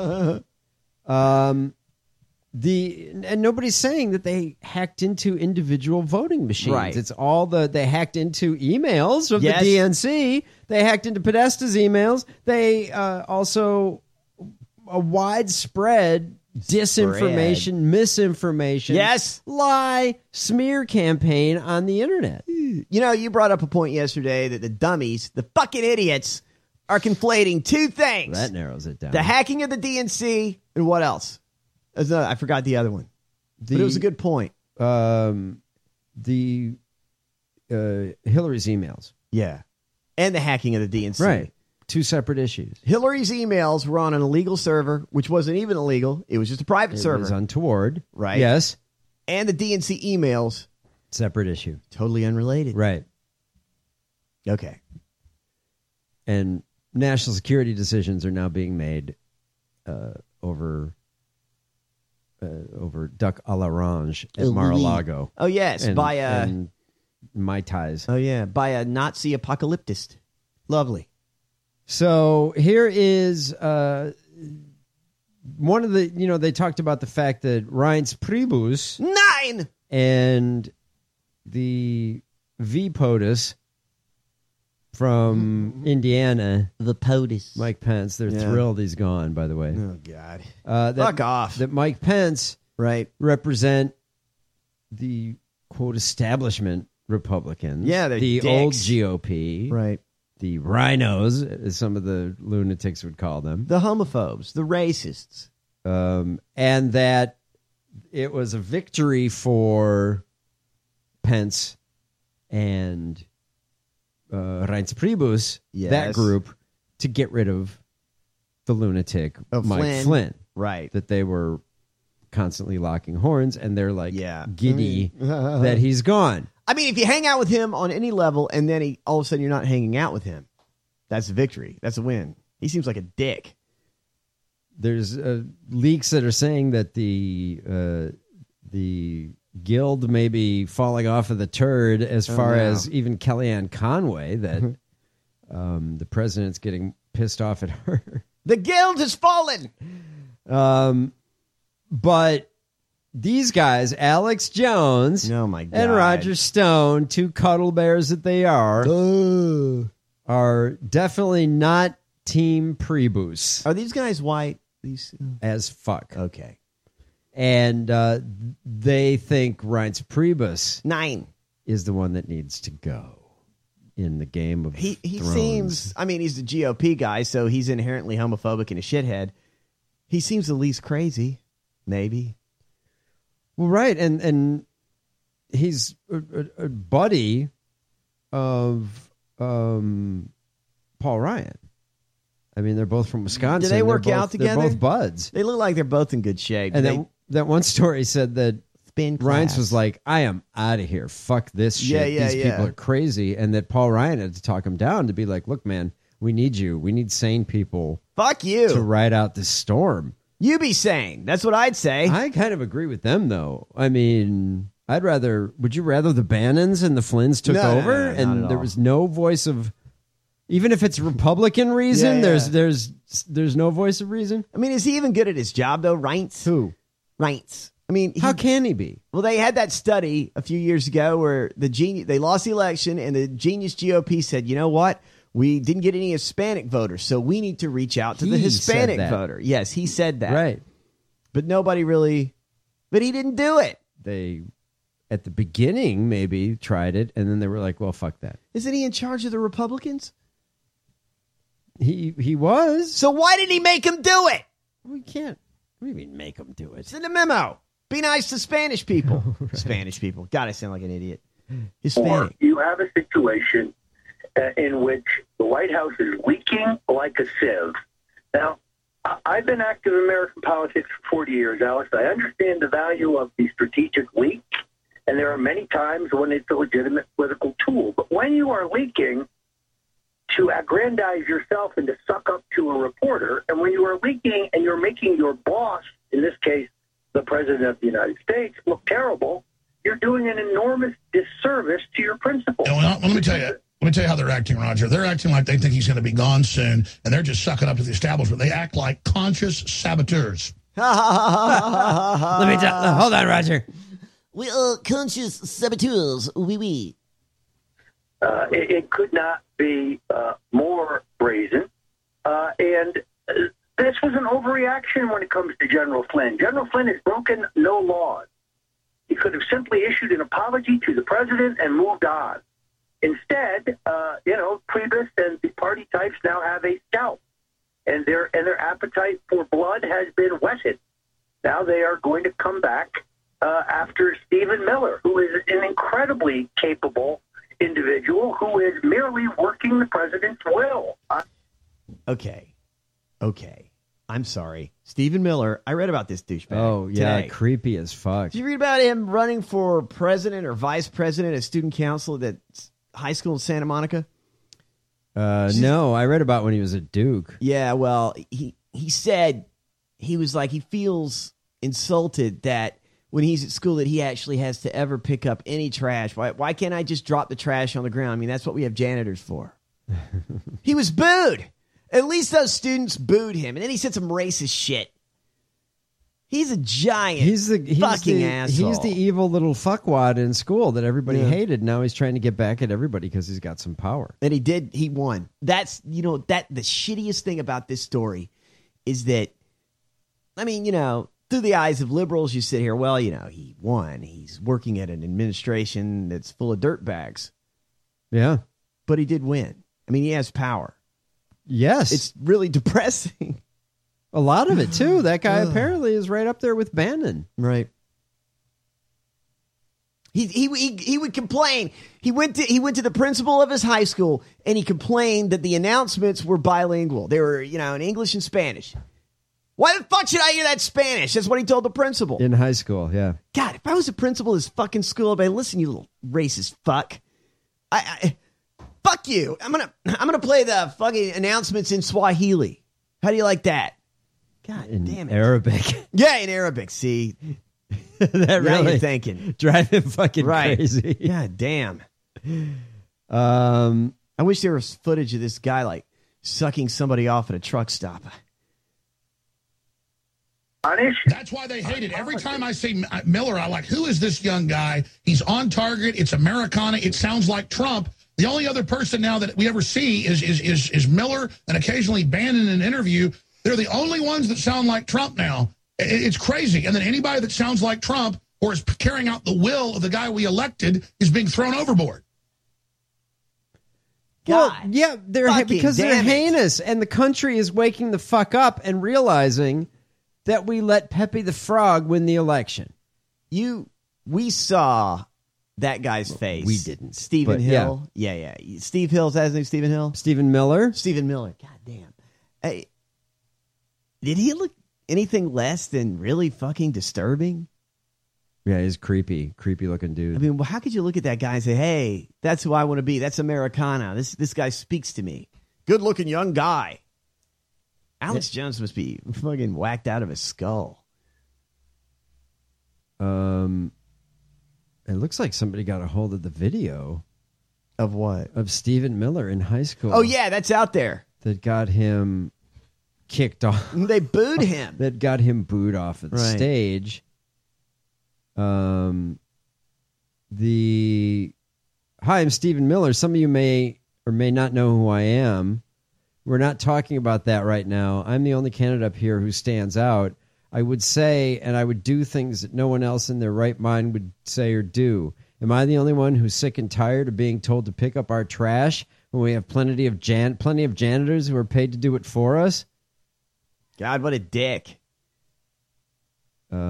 And nobody's saying that they hacked into individual voting machines. Right. It's all they hacked into emails of the DNC. They hacked into Podesta's emails. They also a widespread disinformation, misinformation, lie, smear campaign on the internet. You brought up a point yesterday that the dummies, the fucking idiots, are conflating two things. That narrows it down. The hacking of the DNC and what else? I forgot the other one. But it was a good point. The Hillary's emails. Yeah. And the hacking of the DNC. Right. Two separate issues. Hillary's emails were on an illegal server, which wasn't even illegal. It was just a private server. It was untoward. Right. Yes. And the DNC emails. Separate issue. Totally unrelated. Right. Okay. And national security decisions are now being made over duck à l'orange at Mar-a-Lago. Oh, yes. And Mai Tais. Oh, yeah. By a Nazi apocalyptist. Lovely. So here is one of the, they talked about the fact that Reince Priebus 9 and the V POTUS from Indiana, the POTUS, Mike Pence, they're thrilled he's gone, by the way. Oh, God. Fuck off. That Mike Pence represent the, quote, establishment Republicans. Yeah, they're the dicks. old GOP. Right. The rhinos, as some of the lunatics would call them. The homophobes, the racists. And that it was a victory for Pence and Reince Priebus, that group, to get rid of the lunatic Mike Flynn. Right. That they were constantly locking horns, and they're like giddy that he's gone. I mean, if you hang out with him on any level and then all of a sudden you're not hanging out with him, that's a victory. That's a win. He seems like a dick. There's leaks that are saying that the guild may be falling off of the turd as far as even Kellyanne Conway, that the president's getting pissed off at her. The guild has fallen. But these guys, Alex Jones and Roger Stone, two cuddle bears that they are definitely not Team Priebus. Are these guys white? As fuck. Okay. And they think Reince Priebus 9 is the one that needs to go in the game of He Thrones. seems, I mean, he's the GOP guy, so he's inherently homophobic and a shithead. He seems the least crazy, maybe. Well, right, and he's a buddy of Paul Ryan. I mean, they're both from Wisconsin. Do they work out together? They're both buds. They look like they're both in good shape. And that one story said that Ryan's was like, I am out of here. Fuck this shit. These people are crazy. And that Paul Ryan had to talk him down to be like, look, man, we need you. We need sane people. Fuck you. To ride out this storm. You be sane. That's what I'd say. I kind of agree with them, though. I mean, would you rather the Bannons and the Flynn's took over and there was no voice of, even if it's Republican reason, there's no voice of reason? I mean, is he even good at his job, though, Reince? Who? Reince. I mean, how can he be? Well, they had that study a few years ago where they lost the election and the genius GOP said, you know what? We didn't get any Hispanic voters, so we need to reach out to the Hispanic voter. Yes, he said that. Right. But nobody really, but he didn't do it. They, at the beginning, maybe tried it, and then they were like, well, fuck that. Isn't he in charge of the Republicans? He was. So why did he make him do it? We can't. What do you mean make him do it? Send a memo. Be nice to Spanish people. Right. Spanish people. God, I sound like an idiot. Hispanic. Or you have a situation in which the White House is leaking like a sieve. Now, I've been active in American politics for 40 years, Alex. I understand the value of the strategic leak, and there are many times when it's a legitimate political tool. But when you are leaking to aggrandize yourself and to suck up to a reporter, and when you are leaking and you're making your boss, in this case, the President of the United States, look terrible, you're doing an enormous disservice to your principles. Let me tell you how they're acting, Roger. They're acting like they think he's going to be gone soon, and they're just sucking up to the establishment. They act like conscious saboteurs. Let me hold on, Roger. We are conscious saboteurs. Oui. It could not be more brazen. And this was an overreaction when it comes to General Flynn. General Flynn has broken no laws. He could have simply issued an apology to the president and moved on. Instead, Priebus and the party types now have a scalp, and their appetite for blood has been whetted. Now they are going to come back after Stephen Miller, who is an incredibly capable individual who is merely working the president's will. Okay. I'm sorry. Stephen Miller, I read about this douchebag. Oh, yeah, today. creepy as fuck. Did you read about him running for president or vice president of student council at that high school in Santa Monica? No, I read about when he was at Duke. Yeah, well, he said he was like, he feels insulted that when he's at school that he actually has to ever pick up any trash. Why can't I just drop the trash on the ground? I mean, that's what we have janitors for. He was booed. At least those students booed him. And then he said some racist shit. He's a giant fucking asshole. He's the evil little fuckwad in school that everybody hated. Now he's trying to get back at everybody because he's got some power. And he won. That's, the shittiest thing about this story is that, I mean, through the eyes of liberals, you sit here, well, he won. He's working at an administration that's full of dirtbags. Yeah. But he did win. I mean, he has power. Yes. It's really depressing. A lot of it, too. That guy apparently is right up there with Bannon. Right. He would complain. He went to the principal of his high school, and he complained that the announcements were bilingual. They were, in English and Spanish. Why the fuck should I hear that Spanish? That's what he told the principal. In high school, yeah. God, if I was a principal of this fucking school, I'd be like, listen, you little racist fuck. Fuck you. I'm gonna play the fucking announcements in Swahili. How do you like that? God damn it. Arabic. Yeah, in Arabic. See, that really you're thinking, drive him fucking crazy. God damn. I wish there was footage of this guy like sucking somebody off at a truck stop. That's why they hate it. Every time I see Miller, I'm like, who is this young guy? He's on target. It's Americana. It sounds like Trump. The only other person now that we ever see is Miller and occasionally Bannon in an interview. They're the only ones that sound like Trump now. It's crazy. And then anybody that sounds like Trump or is carrying out the will of the guy we elected is being thrown overboard. Well, yeah, they're heinous, and the country is waking the fuck up and realizing that we let Pepe the Frog win the election. We saw that guy's face. We didn't. Stephen But, Hill. Yeah. Steve Hill's his name. Stephen Hill. Stephen Miller. Stephen Miller. God damn. Hey, did he look anything less than really fucking disturbing? Yeah, he's creepy looking dude. I mean, well, how could you look at that guy and say, "Hey, that's who I want to be. That's Americana. This guy speaks to me. Good looking young guy." Alex Jones must be fucking whacked out of his skull. It looks like somebody got a hold of the video of what? Of Stephen Miller in high school. Oh yeah, that's out there. That got him kicked off. They booed him. That got him booed off of the stage. Hi, I'm Stephen Miller. Some of you may or may not know who I am. We're not talking about that right now. I'm the only candidate up here who stands out. I would say and I would do things that no one else in their right mind would say or do. Am I the only one who's sick and tired of being told to pick up our trash when we have plenty of janitors who are paid to do it for us? God, what a dick. What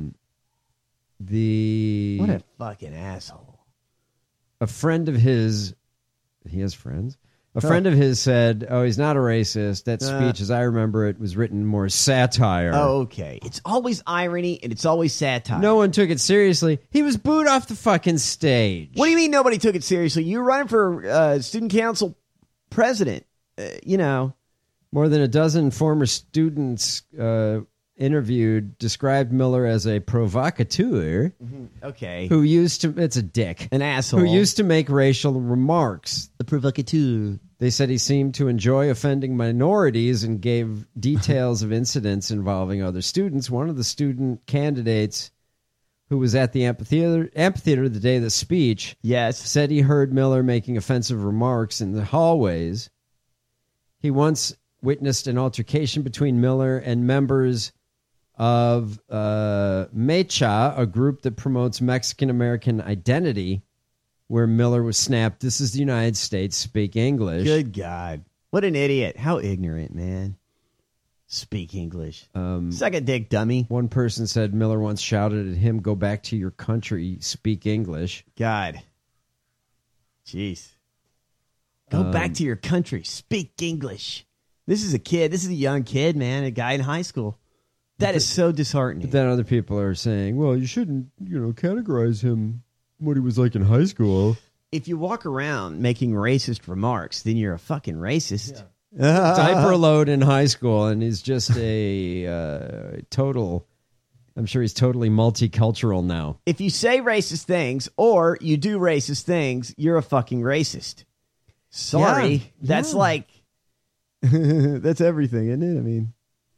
a fucking asshole. A friend of his, he has friends. A friend of his said, "Oh, he's not a racist. That speech, as I remember it, was written more satire." Oh, okay. It's always irony and it's always satire. No one took it seriously. He was booed off the fucking stage. What do you mean nobody took it seriously? You're running for student council president. More than a dozen former students interviewed described Miller as a provocateur. Okay. Who used to, it's a dick. An asshole. Who used to make racial remarks. The provocateur. They said he seemed to enjoy offending minorities and gave details of incidents involving other students. One of the student candidates who was at the amphitheater the day of the speech said he heard Miller making offensive remarks in the hallways. He once witnessed an altercation between Miller and members of Mecha, a group that promotes Mexican-American identity, where Miller was snapped, "This is the United States, speak English." Good God. What an idiot. How ignorant, man. Speak English. Suck a dick, dummy. One person said Miller once shouted at him, "Go back to your country, speak English." God. Jeez. Go back to your country, speak English. This is a kid. This is a young kid, man. A guy in high school. That is so disheartening. But then other people are saying, well, you shouldn't, categorize him what he was like in high school. If you walk around making racist remarks, then you're a fucking racist. Yeah. Diaper load in high school, and he's just a total, I'm sure he's totally multicultural now. If you say racist things or you do racist things, you're a fucking racist. Sorry. Yeah. That's like, that's everything, isn't it? I mean.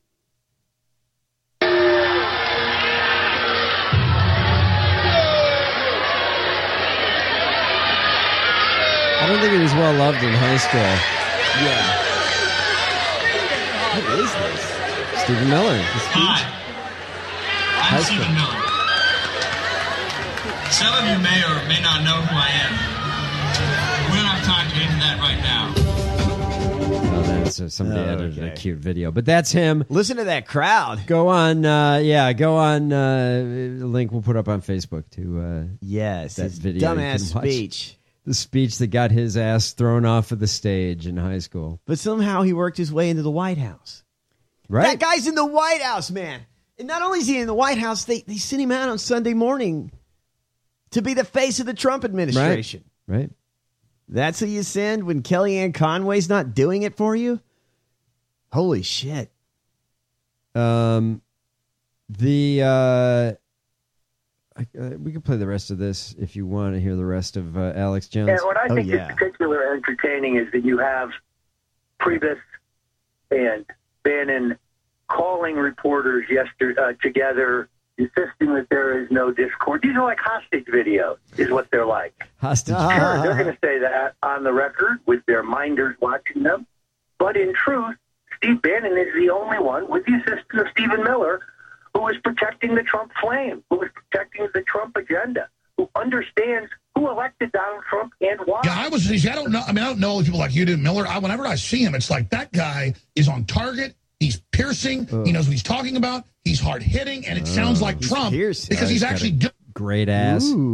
I don't think he was well loved in high school. Yeah. What is this? Stephen Miller. Hi. I'm Stephen Miller. Some of you may or may not know who I am. We don't have time to get into that right now. Oh, that's somebody edited a cute video, but that's him. Listen to that crowd. Go on, go on. The link we'll put up on Facebook to yes, that his video. Dumbass speech. The speech that got his ass thrown off of the stage in high school. But somehow he worked his way into the White House. Right. That guy's in the White House, man. And not only is he in the White House, they sent him out on Sunday morning to be the face of the Trump administration. Right. That's who you send when Kellyanne Conway's not doing it for you? Holy shit. We can play the rest of this if you want to hear the rest of Alex Jones. And what I think is particularly entertaining is that you have Priebus and Bannon calling reporters together, insisting that there is no discord. These are like hostage videos, is what they're like. Hostage Sure, they're going to say that on the record with their minders watching them. But in truth, Steve Bannon is the only one, with the assistance of Stephen Miller, who is protecting the Trump flame, who is protecting the Trump agenda, who understands who elected Donald Trump and why. Yeah, I don't know. I mean, I don't know all the people like you do, Miller. Whenever I see him, it's like that guy is on target. He's piercing. He knows what he's talking about. He's hard hitting, and it sounds like Trump because he's actually doing great ass. it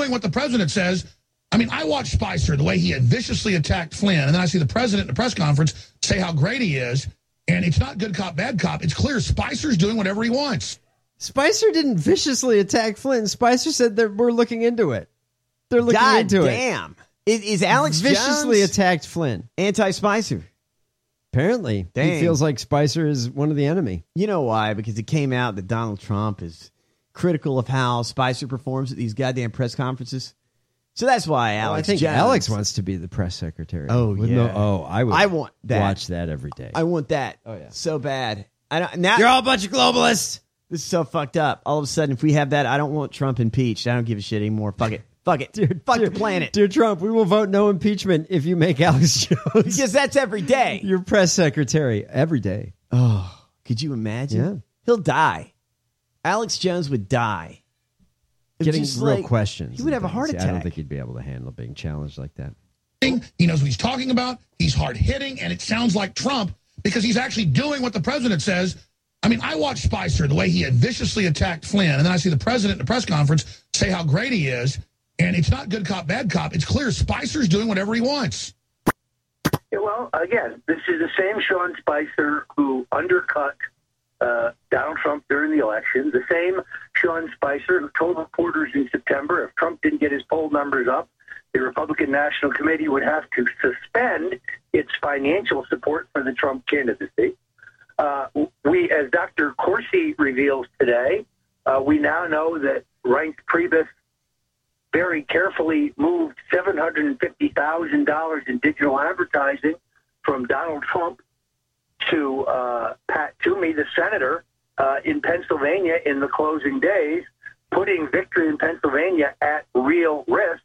doing what the president says. I mean, I watched Spicer, the way he had viciously attacked Flynn, and then I see the president in the press conference say how great he is, and it's not good cop, bad cop. It's clear Spicer's doing whatever he wants. Spicer didn't viciously attack Flynn. Spicer said that we're looking into it. They're looking into it. Damn. Is Alex viciously Jones attacked Flynn? Anti-Spicer. Apparently. Dang. He feels like Spicer is one of the enemy. You know why? Because it came out that Donald Trump is critical of how Spicer performs at these goddamn press conferences. So that's why Alex I think Jones. Alex wants to be the press secretary. Oh, yeah. I want that. Watch that every day. I want that. Oh, yeah. So bad. Now, you're all a bunch of globalists. This is so fucked up. All of a sudden, if we have that, I don't want Trump impeached. I don't give a shit anymore. Fuck it. Fuck it. Fuck the planet. Dear Trump, we will vote no impeachment if you make Alex Jones. Because that's every day. Your press secretary every day. Oh, could you imagine? Yeah. He'll die. Alex Jones would die. Getting real questions. He would have a heart attack. I don't think he'd be able to handle being challenged like that. He knows what he's talking about. He's hard-hitting, and it sounds like Trump because he's actually doing what the president says. I mean, I watched Spicer, the way he had viciously attacked Flynn, and then I see the president in the press conference say how great he is, and it's not good cop, bad cop. It's clear Spicer's doing whatever he wants. Yeah, well, again, this is the same Sean Spicer who undercut Donald Trump during the election, the same Sean Spicer who told reporters in September if Trump didn't get his poll numbers up, the Republican National Committee would have to suspend its financial support for the Trump candidacy. We, as Dr. Corsi reveals today, we now know that Reince Priebus very carefully moved $750,000 in digital advertising from Donald Trump to Pat Toomey, the senator in Pennsylvania in the closing days, putting victory in Pennsylvania at real risk.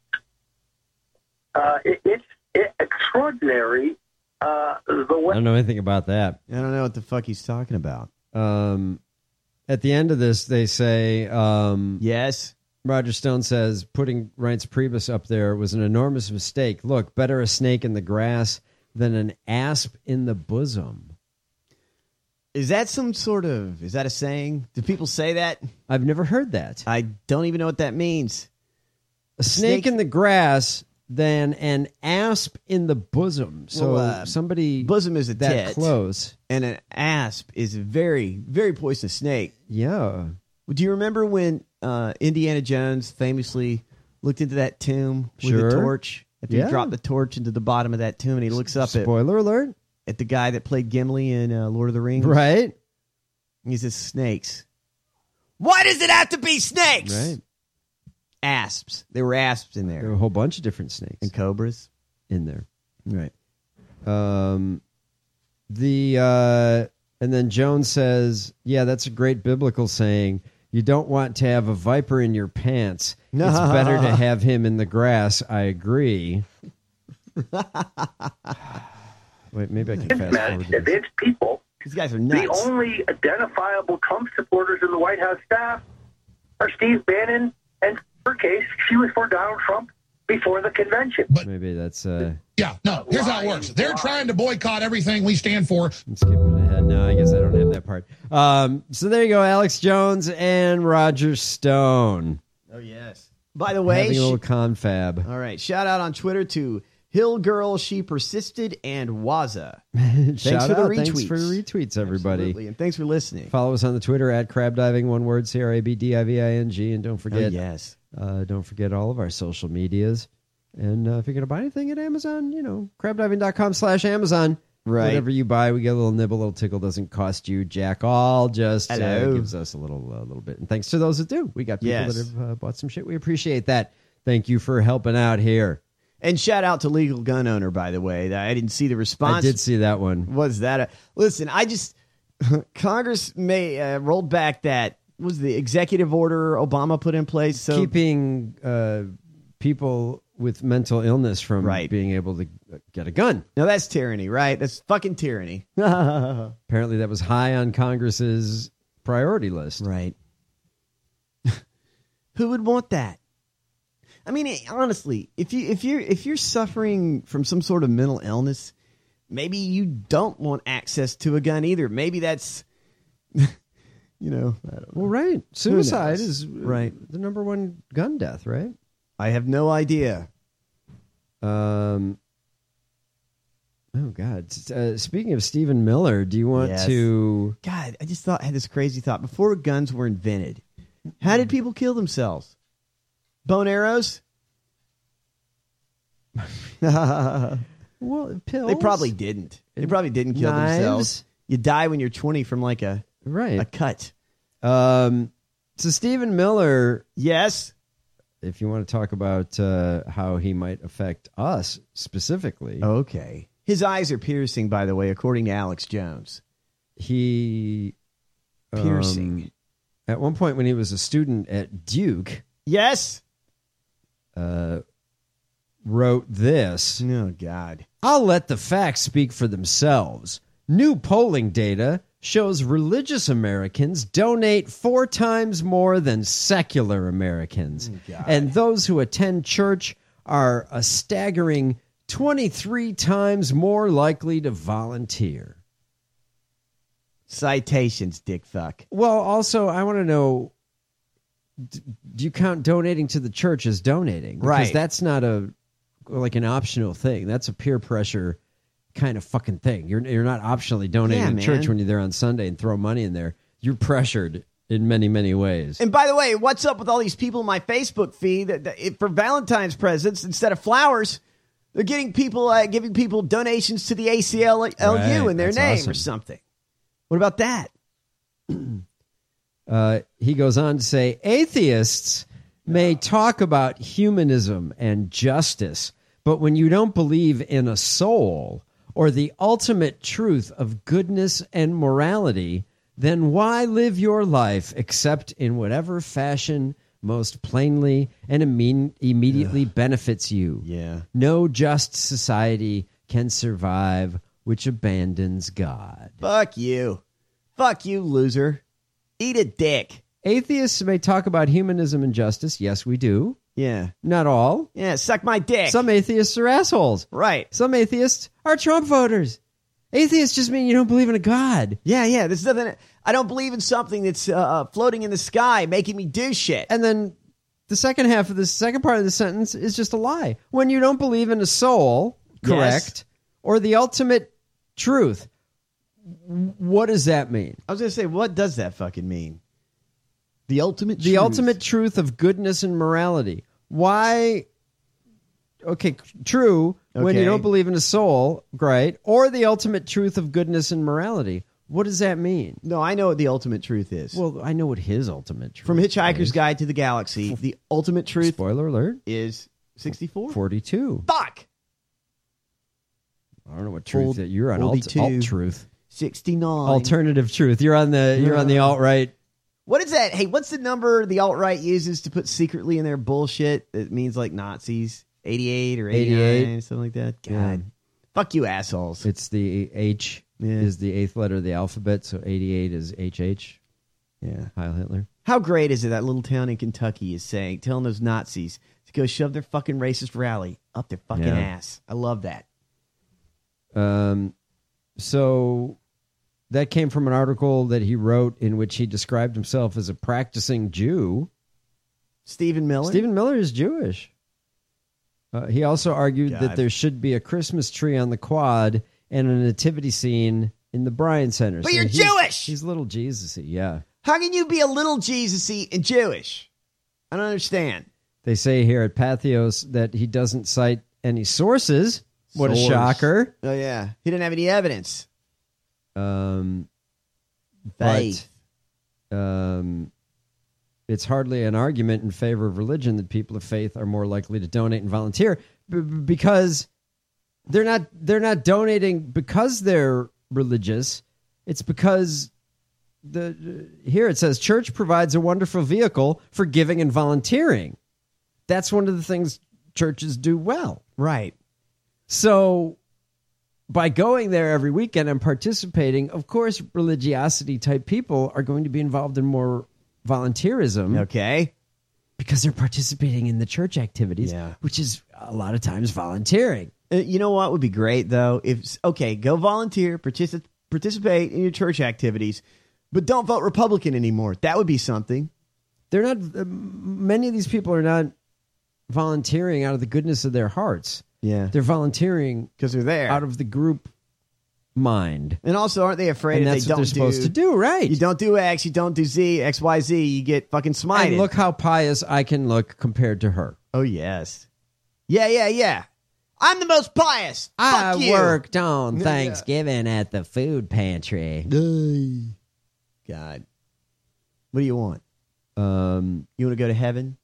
It's extraordinary. I don't know anything about that. I don't know what the fuck he's talking about. At the end of this, they say, yes. Roger Stone says, putting Reince Priebus up there was an enormous mistake. Look, better a snake in the grass than an asp in the bosom. Is that is that a saying? Do people say that? I've never heard that. I don't even know what that means. A snake in the grass than an asp in the bosom. So somebody bosom is a that tit, close. And an asp is a very, very poisonous snake. Yeah. Do you remember when Indiana Jones famously looked into that tomb with Sure. a torch? After he dropped the torch into the bottom of that tomb, and he looks up Spoiler alert. At the guy that played Gimli in Lord of the Rings. Right. He says, snakes. Why does it have to be snakes? Right. Asps. There were asps in there. There were a whole bunch of different snakes. And cobras. In there. Right. And then Jones says, yeah, that's a great biblical saying. You don't want to have a viper in your pants. No. It's better to have him in the grass. I agree. Wait, maybe I can fast forward. If it's people, these guys are nuts. The only identifiable Trump supporters in the White House staff are Steve Bannon, and in her case, she was for Donald Trump before the convention. But maybe that's yeah, no, here's how it works. They're trying to boycott everything we stand for. I'm skipping ahead. No, I guess I don't have that part. So there you go, Alex Jones and Roger Stone. Oh, yes. By the way, having a little confab. All right. Shout out on Twitter to Hill Girl, She Persisted, and Waza. Thanks for the retweets. Thanks for the retweets, everybody. Absolutely. And thanks for listening. Follow us on the Twitter at crabdiving, one word, CRABDIVING. And don't forget, don't forget all of our social medias. And if you're going to buy anything at Amazon, crabdiving.com/Amazon. Right. Whatever you buy, we get a little nibble, a little tickle. Doesn't cost you jack all. Just Hello. gives us a little bit. And thanks to those that do. We got people Yes. that have bought some shit. We appreciate that. Thank you for helping out here. And shout out to Legal Gun Owner, by the way. I didn't see the response. I did see that one. Was that listen, Congress may rolled back that was the executive order Obama put in place. So keeping people with mental illness from being able to get a gun. Now that's tyranny, right? That's fucking tyranny. Apparently that was high on Congress's priority list. Right. Who would want that? I mean, honestly, if you're suffering from some sort of mental illness, maybe you don't want access to a gun either. Maybe that's I don't know. Well, right. Suicide is right. the number one gun death, right? I have no idea. Oh, God. Speaking of Stephen Miller, do you want to... God, I just had this crazy thought. Before guns were invented, how did people kill themselves? Bone arrows? Well, pills? They probably didn't. They probably didn't kill themselves. You die when you're 20 from like a cut. So Stephen Miller... Yes? If you want to talk about how he might affect us specifically. Okay. His eyes are piercing, by the way, according to Alex Jones. He... Piercing. At one point when he was a student at Duke... Yes? Wrote this. Oh, God. I'll let the facts speak for themselves. New polling data shows religious Americans donate 4 times more than secular Americans. And those who attend church are a staggering 23 times more likely to volunteer. Citations, dick fuck. Well, also, I want to know, do you count donating to the church as donating? Because Right. that's not an optional thing. That's a peer pressure kind of fucking thing. You're not optionally donating to church when you're there on Sunday and throw money in there. You're pressured in many, many ways. And by the way, what's up with all these people in my Facebook feed that for Valentine's presents, instead of flowers, they're giving people donations to the ACLU in their name or something. What about that? He goes on to say, atheists may talk about humanism and justice, but when you don't believe in a soul or the ultimate truth of goodness and morality, then why live your life except in whatever fashion most plainly and immediately benefits you? Yeah. No just society can survive which abandons God. Fuck you. Fuck you, loser. Eat a dick. Atheists may talk about humanism and justice. Yes, we do. Yeah. Not all. Yeah, suck my dick. Some atheists are assholes. Right. Some atheists are Trump voters. Atheists just mean you don't believe in a God. Yeah. There's nothing. I don't believe in something that's floating in the sky, making me do shit. And then the second part of the sentence is just a lie. When you don't believe in a soul, correct, or the ultimate truth, what does that mean? I was going to say, what does that fucking mean? The ultimate truth. The ultimate truth of goodness and morality. Why? Okay, true. When you don't believe in a soul, great. Or the ultimate truth of goodness and morality. What does that mean? No, I know what the ultimate truth is. Well, I know what his ultimate truth From Hitchhiker's is. Guide to the Galaxy, the ultimate truth, spoiler alert, is 64? 42. Fuck! I don't know what truth that you're on. Alt truth. 69. Alternative truth. You're on the alt-right. What is that? Hey, what's the number the alt-right uses to put secretly in their bullshit? It means like Nazis. 88 or 89, something like that. God. Yeah. Fuck you, assholes. It's the H is the 8th letter of the alphabet, so 88 is HH. Yeah. Heil Hitler. How great is it that little town in Kentucky is telling those Nazis to go shove their fucking racist rally up their fucking ass. I love that. So that came from an article that he wrote in which he described himself as a practicing Jew. Stephen Miller? Stephen Miller is Jewish. He also argued that there should be a Christmas tree on the quad and a nativity scene in the Bryan Center. But you're Jewish! He's a little Jesus-y, yeah. How can you be a little Jesus-y and Jewish? I don't understand. They say here at Pathos that he doesn't cite any sources. What a shocker. Oh, yeah. He didn't have any evidence. Faith. It's hardly an argument in favor of religion that people of faith are more likely to donate and volunteer because they're not donating because they're religious. It's because here it says church provides a wonderful vehicle for giving and volunteering. That's one of the things churches do well. Right. So by going there every weekend and participating, of course, religiosity type people are going to be involved in more volunteerism. Okay. Because they're participating in the church activities, which is a lot of times volunteering. You know what would be great, though? Go volunteer, participate in your church activities, but don't vote Republican anymore. That would be something. They're not. Many of these people are not volunteering out of the goodness of their hearts. Yeah. They're volunteering because they're there out of the group mind. And also, aren't they afraid and if that's they what don't they're supposed to do, right? You don't do X, you don't do Z, X, Y, Z, you get fucking smited. And look how pious I can look compared to her. Oh, yes. Yeah. I'm the most pious. I Fuck you. worked on Thanksgiving at the food pantry. God. What do you want? You want to go to heaven?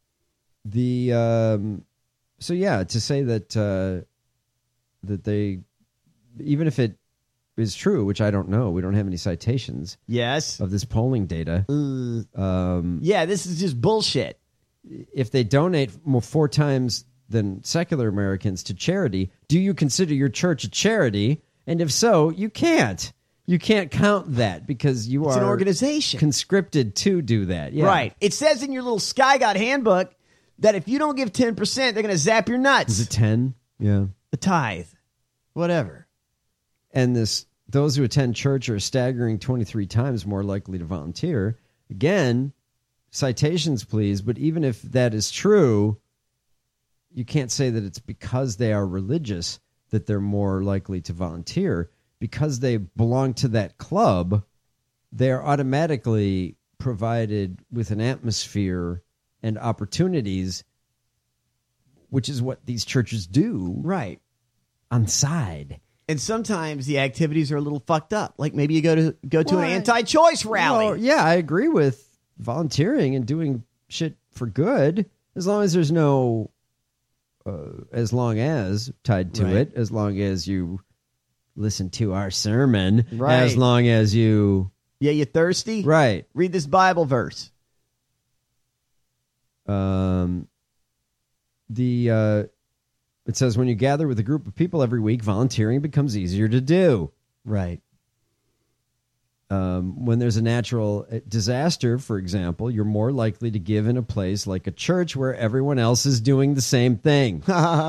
So yeah, to say that that they, even if it is true, which I don't know, we don't have any citations. Yes. Of this polling data. Yeah, this is just bullshit. If they donate 4 times than secular Americans to charity, do you consider your church a charity? And if so, you can't. You can't count that because it's an organization conscripted to do that. Yeah. Right. It says in your little Sky God handbook that if you don't give 10%, they're going to zap your nuts. Is it 10? Yeah. The tithe. Whatever. And those who attend church are a staggering 23 times more likely to volunteer. Again, citations, please. But even if that is true, you can't say that it's because they are religious that they're more likely to volunteer. Because they belong to that club, they are automatically provided with an atmosphere and opportunities, which is what these churches do. Right. On side. And sometimes the activities are a little fucked up. Like maybe you go to an anti-choice rally. Well, yeah, I agree with volunteering and doing shit for good, as long as there's no, as long as tied to it, as long as you listen to our sermon, as long as you... Yeah, you thirsty? Right. Read this Bible verse. It says, when you gather with a group of people every week, volunteering becomes easier to do. Right. When there's a natural disaster, for example, you're more likely to give in a place like a church where everyone else is doing the same thing.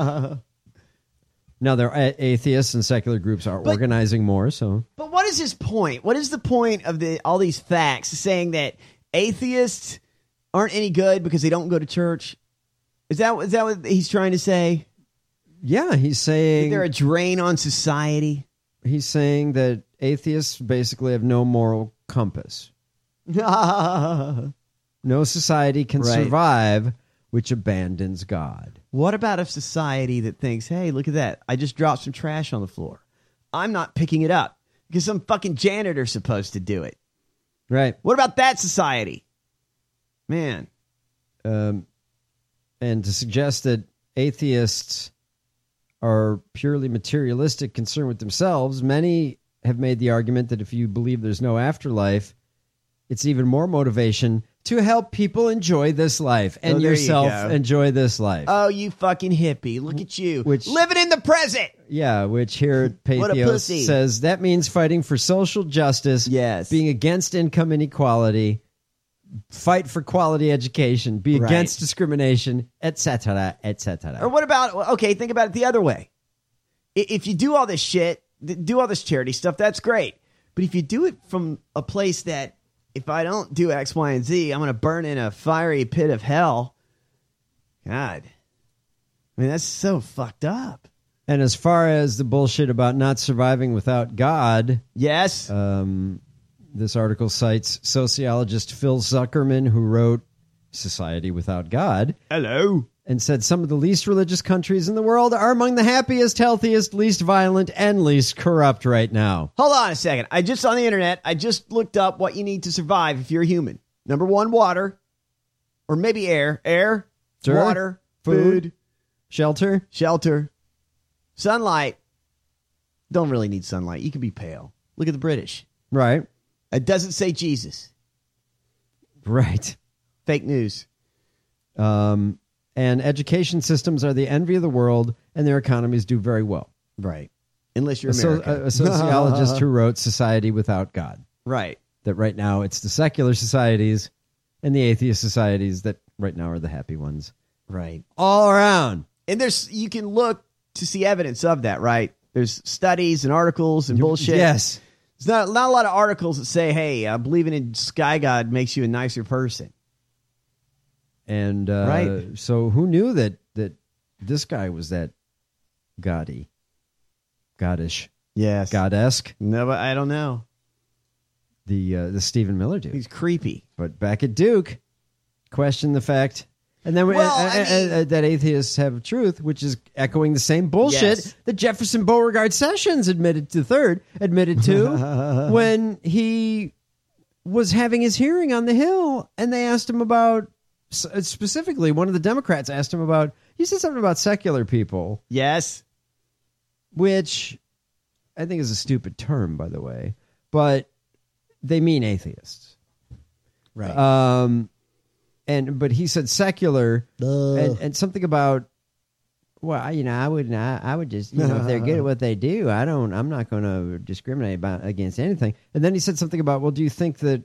Now, there are atheists and secular groups are organizing more. So, but what is his point? What is the point of all these facts saying that atheists aren't any good because they don't go to church? Is that what he's trying to say? Yeah, he's saying they're a drain on society. He's saying that atheists basically have no moral compass. No society can survive which abandons God. What about a society that thinks, hey, look at that. I just dropped some trash on the floor. I'm not picking it up because some fucking janitor's supposed to do it. Right. What about that society? Man. And to suggest that atheists are purely materialistic, concerned with themselves, many have made the argument that if you believe there's no afterlife, it's even more motivation to help people enjoy this life and yourself enjoy this life. Oh, you fucking hippie. Look at you. Living in the present. Yeah, which here at Patheos says that means fighting for social justice, being against income inequality, fight for quality education, be against discrimination, etc., etc. Or what about, think about it the other way. If you do all this shit, do all this charity stuff, that's great. But if you do it from a place that, if I don't do X, Y, and Z, I'm going to burn in a fiery pit of hell. God. I mean, that's so fucked up. And as far as the bullshit about not surviving without God. Yes. This article cites sociologist Phil Zuckerman, who wrote Society Without God. Hello. And said some of the least religious countries in the world are among the happiest, healthiest, least violent, and least corrupt right now. Hold on a second. On the internet, I just looked up what you need to survive if you're a human. Number 1, water. Or maybe air. Air, sure. Water, food, shelter. Sunlight. Don't really need sunlight. You can be pale. Look at the British. Right. It doesn't say Jesus. Right. Fake news. And education systems are the envy of the world, and their economies do very well. Right. Unless you're American. A sociologist who wrote Society Without God. Right. That right now it's the secular societies and the atheist societies that right now are the happy ones. Right. All around. And you can look to see evidence of that, right? There's studies and articles and bullshit. Yes. There's not a lot of articles that say, hey, believing in Sky God makes you a nicer person. And Right. So who knew that this guy was that gaudy, goddish, Yes. goddesque? No, but I don't know. The Stephen Miller dude. He's creepy. But back at Duke, question the fact. And then that atheists have truth, which is echoing the same bullshit Yes. that Jefferson Beauregard Sessions admitted to when he was having his hearing on the Hill, and they asked him about, specifically, one of the Democrats asked him about, he said something about secular people. Yes. Which I think is a stupid term, by the way, but they mean atheists. Right. But he said secular and something about, well, I would just, if they're good at what they do, I'm not going to discriminate against anything. And then he said something about, well, do you think that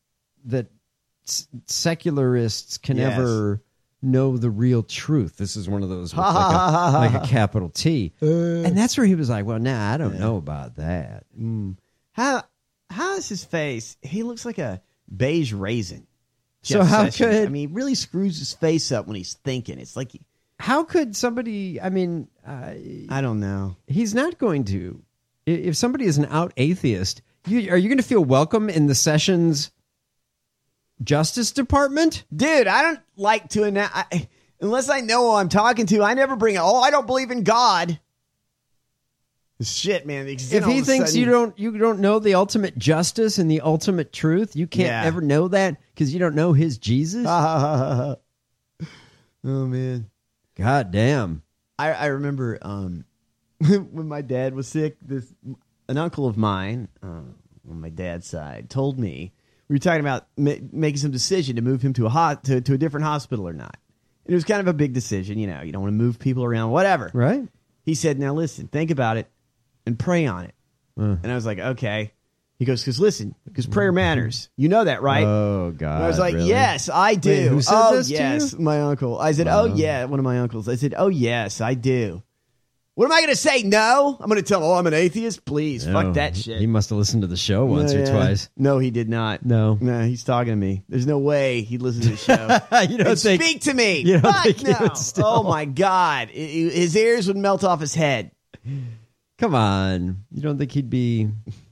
secularists can ever know the real truth? This is one of those with like a capital T. And that's where he was like, well, nah, I don't know about that. How is his face? He looks like a beige raisin. So Jeff how Sessions. could- I mean, he really screws his face up when he's thinking. It's like, How could somebody, I don't know. He's not going to. If somebody is an out atheist, are you going to feel welcome in the Sessions Justice Department? Dude, I don't like to unless I know who I'm talking to. I never bring it. Oh, I don't believe in God. Shit, man. If he thinks you don't know the ultimate justice and the ultimate truth, you can't ever know that because you don't know his Jesus. Oh man, God damn. I remember when my dad was sick. An uncle of mine on my dad's side told me we were talking about making some decision to move him to a different hospital or not. And it was kind of a big decision. You know, you don't want to move people around, whatever. Right. He said, "Now listen, think about it and pray on it." And I was like, "Okay." He goes, because prayer matters. You know that, right? Oh, God. And I was like, really? "Yes, I do." Wait, who said this to yes, you? my uncle. I said, Wow. "Oh, yeah," one of my uncles. I said, "Oh, yes, I do." What am I going to say? No? I'm going to tell him, "Oh, I'm an atheist"? Please, No, fuck that shit. He must have listened to the show once or twice. No, he did not. No. He's talking to me. There's no way he'd listen to the show. You don't and think- speak to me. you don't Fuck think he no. would still- Oh, my God. His ears would melt off his head. Come on. You don't think he'd be...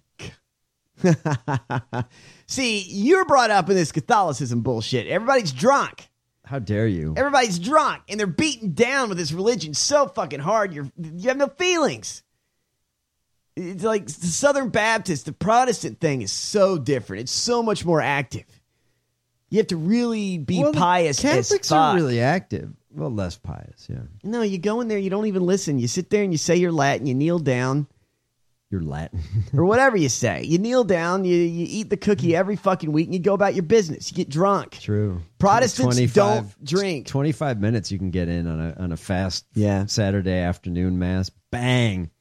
See, you're brought up in this Catholicism bullshit. Everybody's drunk. How dare you? Everybody's drunk, and they're beaten down with this religion so fucking hard. You have no feelings. It's like the Southern Baptist, the Protestant thing is so different. It's so much more active. You have to really be pious. Catholics as fuck. are really active. Well, less pious, yeah. No, you go in there, you don't even listen. You sit there and you say your Latin, you kneel down. You're Latin. Or whatever you say. You kneel down, you eat the cookie every fucking week, and you go about your business. You get drunk. True. Protestants don't drink. 25 minutes you can get in on a fast Saturday afternoon mass. Bang.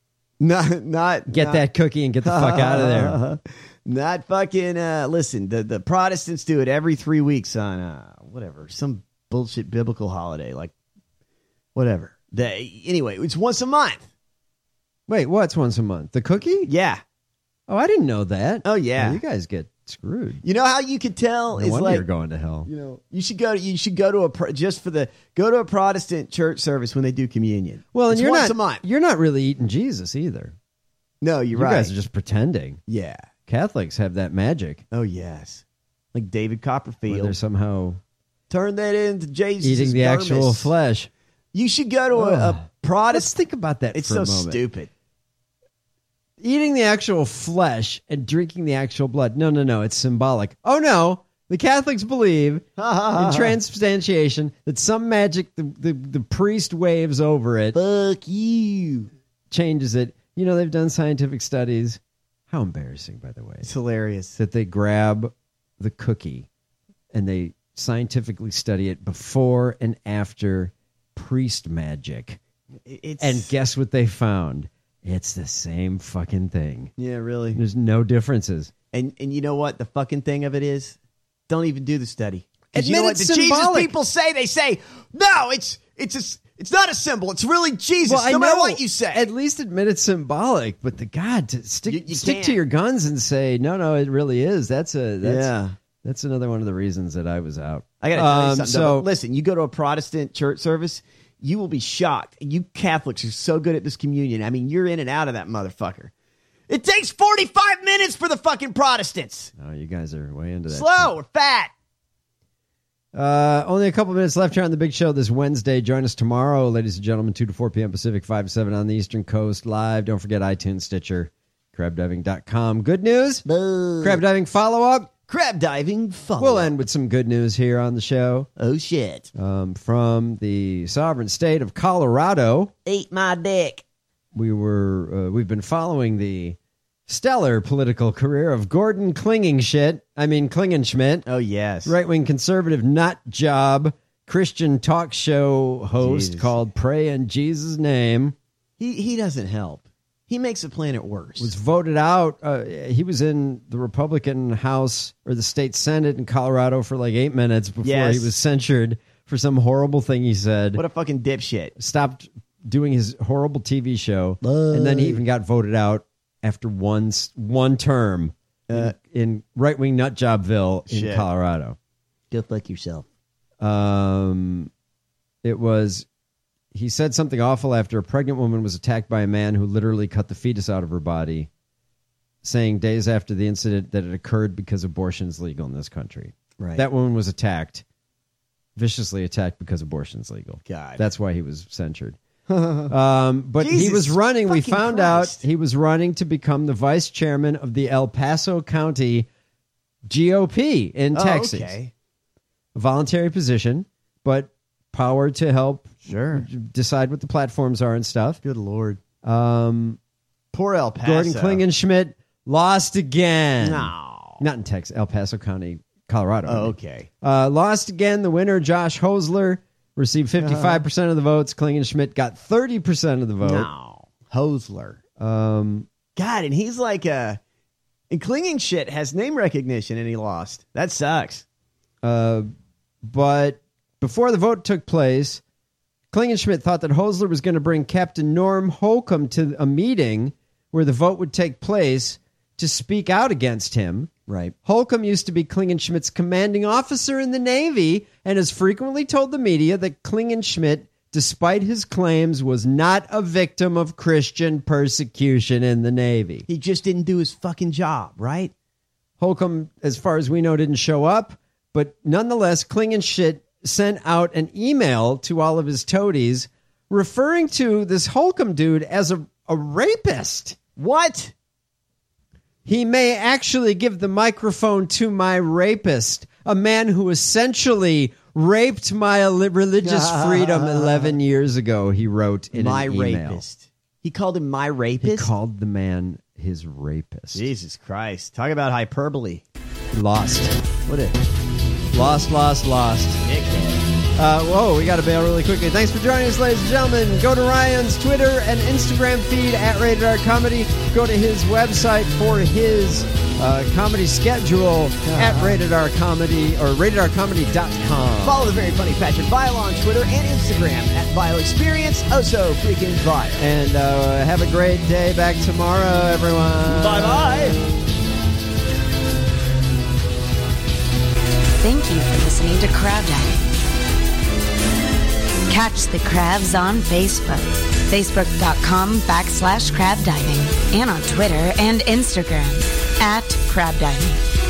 Not Get that cookie and get the fuck out of there. Not fucking listen, the Protestants do it every 3 weeks on whatever, some bullshit biblical holiday, like whatever. Anyway, it's once a month. Wait, what's once a month? The cookie? Yeah. Oh, I didn't know that. Oh yeah. Well, you guys get screwed. You know how you could tell No is wonder like you're going to hell. You know, you should go to a Protestant church service when they do communion. Well, and it's you're once not a month. You're not really eating Jesus either. No, you're you right. guys are just pretending. Yeah. Catholics have that magic. Oh yes. Like David Where Copperfield. they're somehow Turn that into Jesus. eating the actual flesh. You should go to a Protestant. Let's think about that It's for so a moment. stupid. Eating the actual flesh and drinking the actual blood. No. It's symbolic. Oh, no. The Catholics believe in transubstantiation, that some magic, the priest waves over it. Fuck you. Changes it. You know, they've done scientific studies. How embarrassing, by the way. It's hilarious. That they grab the cookie and they scientifically study it before and after priest magic. And guess what they found? It's the same fucking thing. Yeah, really. There's no differences. And you know what the fucking thing of it is? Don't even do the study. 'Cause you Admit know what it's the Jesus symbolic. people say? They say, no, it's not a symbol. It's really Jesus, Well, I no matter know. what you say. At least admit it's symbolic, but to stick You stick can't. to your guns and say no, it really is. That's Yeah. That's another one of the reasons that I was out. I got to tell you something. Though. Listen, you go to a Protestant church service, you will be shocked. You Catholics are so good at this communion. I mean, you're in and out of that motherfucker. It takes 45 minutes for the fucking Protestants. Oh, you guys are way into that. Slow or fat. Only a couple minutes left here on the big show this Wednesday. Join us tomorrow, ladies and gentlemen, 2 to 4 p.m. Pacific, 5 to 7 on the Eastern Coast, live. Don't forget iTunes, Stitcher, crabdiving.com. Good news? Boo. Crab diving follow-up? Crab diving follow-up. We'll end with some good news here on the show. Oh, shit. From the sovereign state of Colorado. Eat my dick. We've been following the stellar political career of Gordon Klingenschmitt. Oh, yes. Right-wing conservative nut job, Christian talk show host called Pray in Jesus' Name. He doesn't help. He makes the planet worse. Was voted out. He was in the Republican House or the state Senate in Colorado for like 8 minutes before he was censured for some horrible thing he said. What a fucking dipshit. Stopped doing his horrible TV show. And then he even got voted out after one term in right-wing nutjobville in Colorado. Go fuck yourself. He said something awful after a pregnant woman was attacked by a man who literally cut the fetus out of her body, saying days after the incident that it occurred because abortion is legal in this country. Right. That woman was viciously attacked because abortion is legal. God. That's why he was censured. But he was running. We found out he was running to become the vice chairman of the El Paso County GOP in Texas. Okay. A voluntary position, but power to help decide what the platforms are and stuff. Good Lord. Poor El Paso. Gordon Klingenschmitt lost again. No. Not in Texas, El Paso County, Colorado. Oh, okay. Lost again. The winner, Josh Hosler, received 55% of the votes. Klingenschmitt got 30% of the vote. No. Hosler. God, and he's like and Klingenschmitt has name recognition and he lost. That sucks. But before the vote took place, Klingenschmitt thought that Hosler was going to bring Captain Norm Holcomb to a meeting where the vote would take place to speak out against him. Right. Holcomb used to be Klingenschmidt's commanding officer in the Navy and has frequently told the media that Klingenschmitt, despite his claims, was not a victim of Christian persecution in the Navy. He just didn't do his fucking job, right? Holcomb, as far as we know, didn't show up, but nonetheless, Klingenschmitt sent out an email to all of his toadies referring to this Holcomb dude as a rapist. What? He may actually give the microphone to my rapist, a man who essentially raped my religious freedom 11 years ago, he wrote in an email. My rapist. He called him my rapist? He called the man his rapist. Jesus Christ. Talk about hyperbole. Lost. What it? Lost. Whoa, we got to bail really quickly. Thanks for joining us, ladies and gentlemen. Go to Ryan's Twitter and Instagram feed at Rated R Comedy. Go to his website for his comedy schedule at Rated R Comedy or RatedRComedy.com. Follow the very funny Patrick Vile on Twitter and Instagram at Vile Experience. Oh, so freaking Vile. And have a great day. Back tomorrow, everyone. Bye-bye. Thank you for listening to Crab Diving. Catch the crabs on Facebook, facebook.com/crabdiving, and on Twitter and Instagram at crabdiving.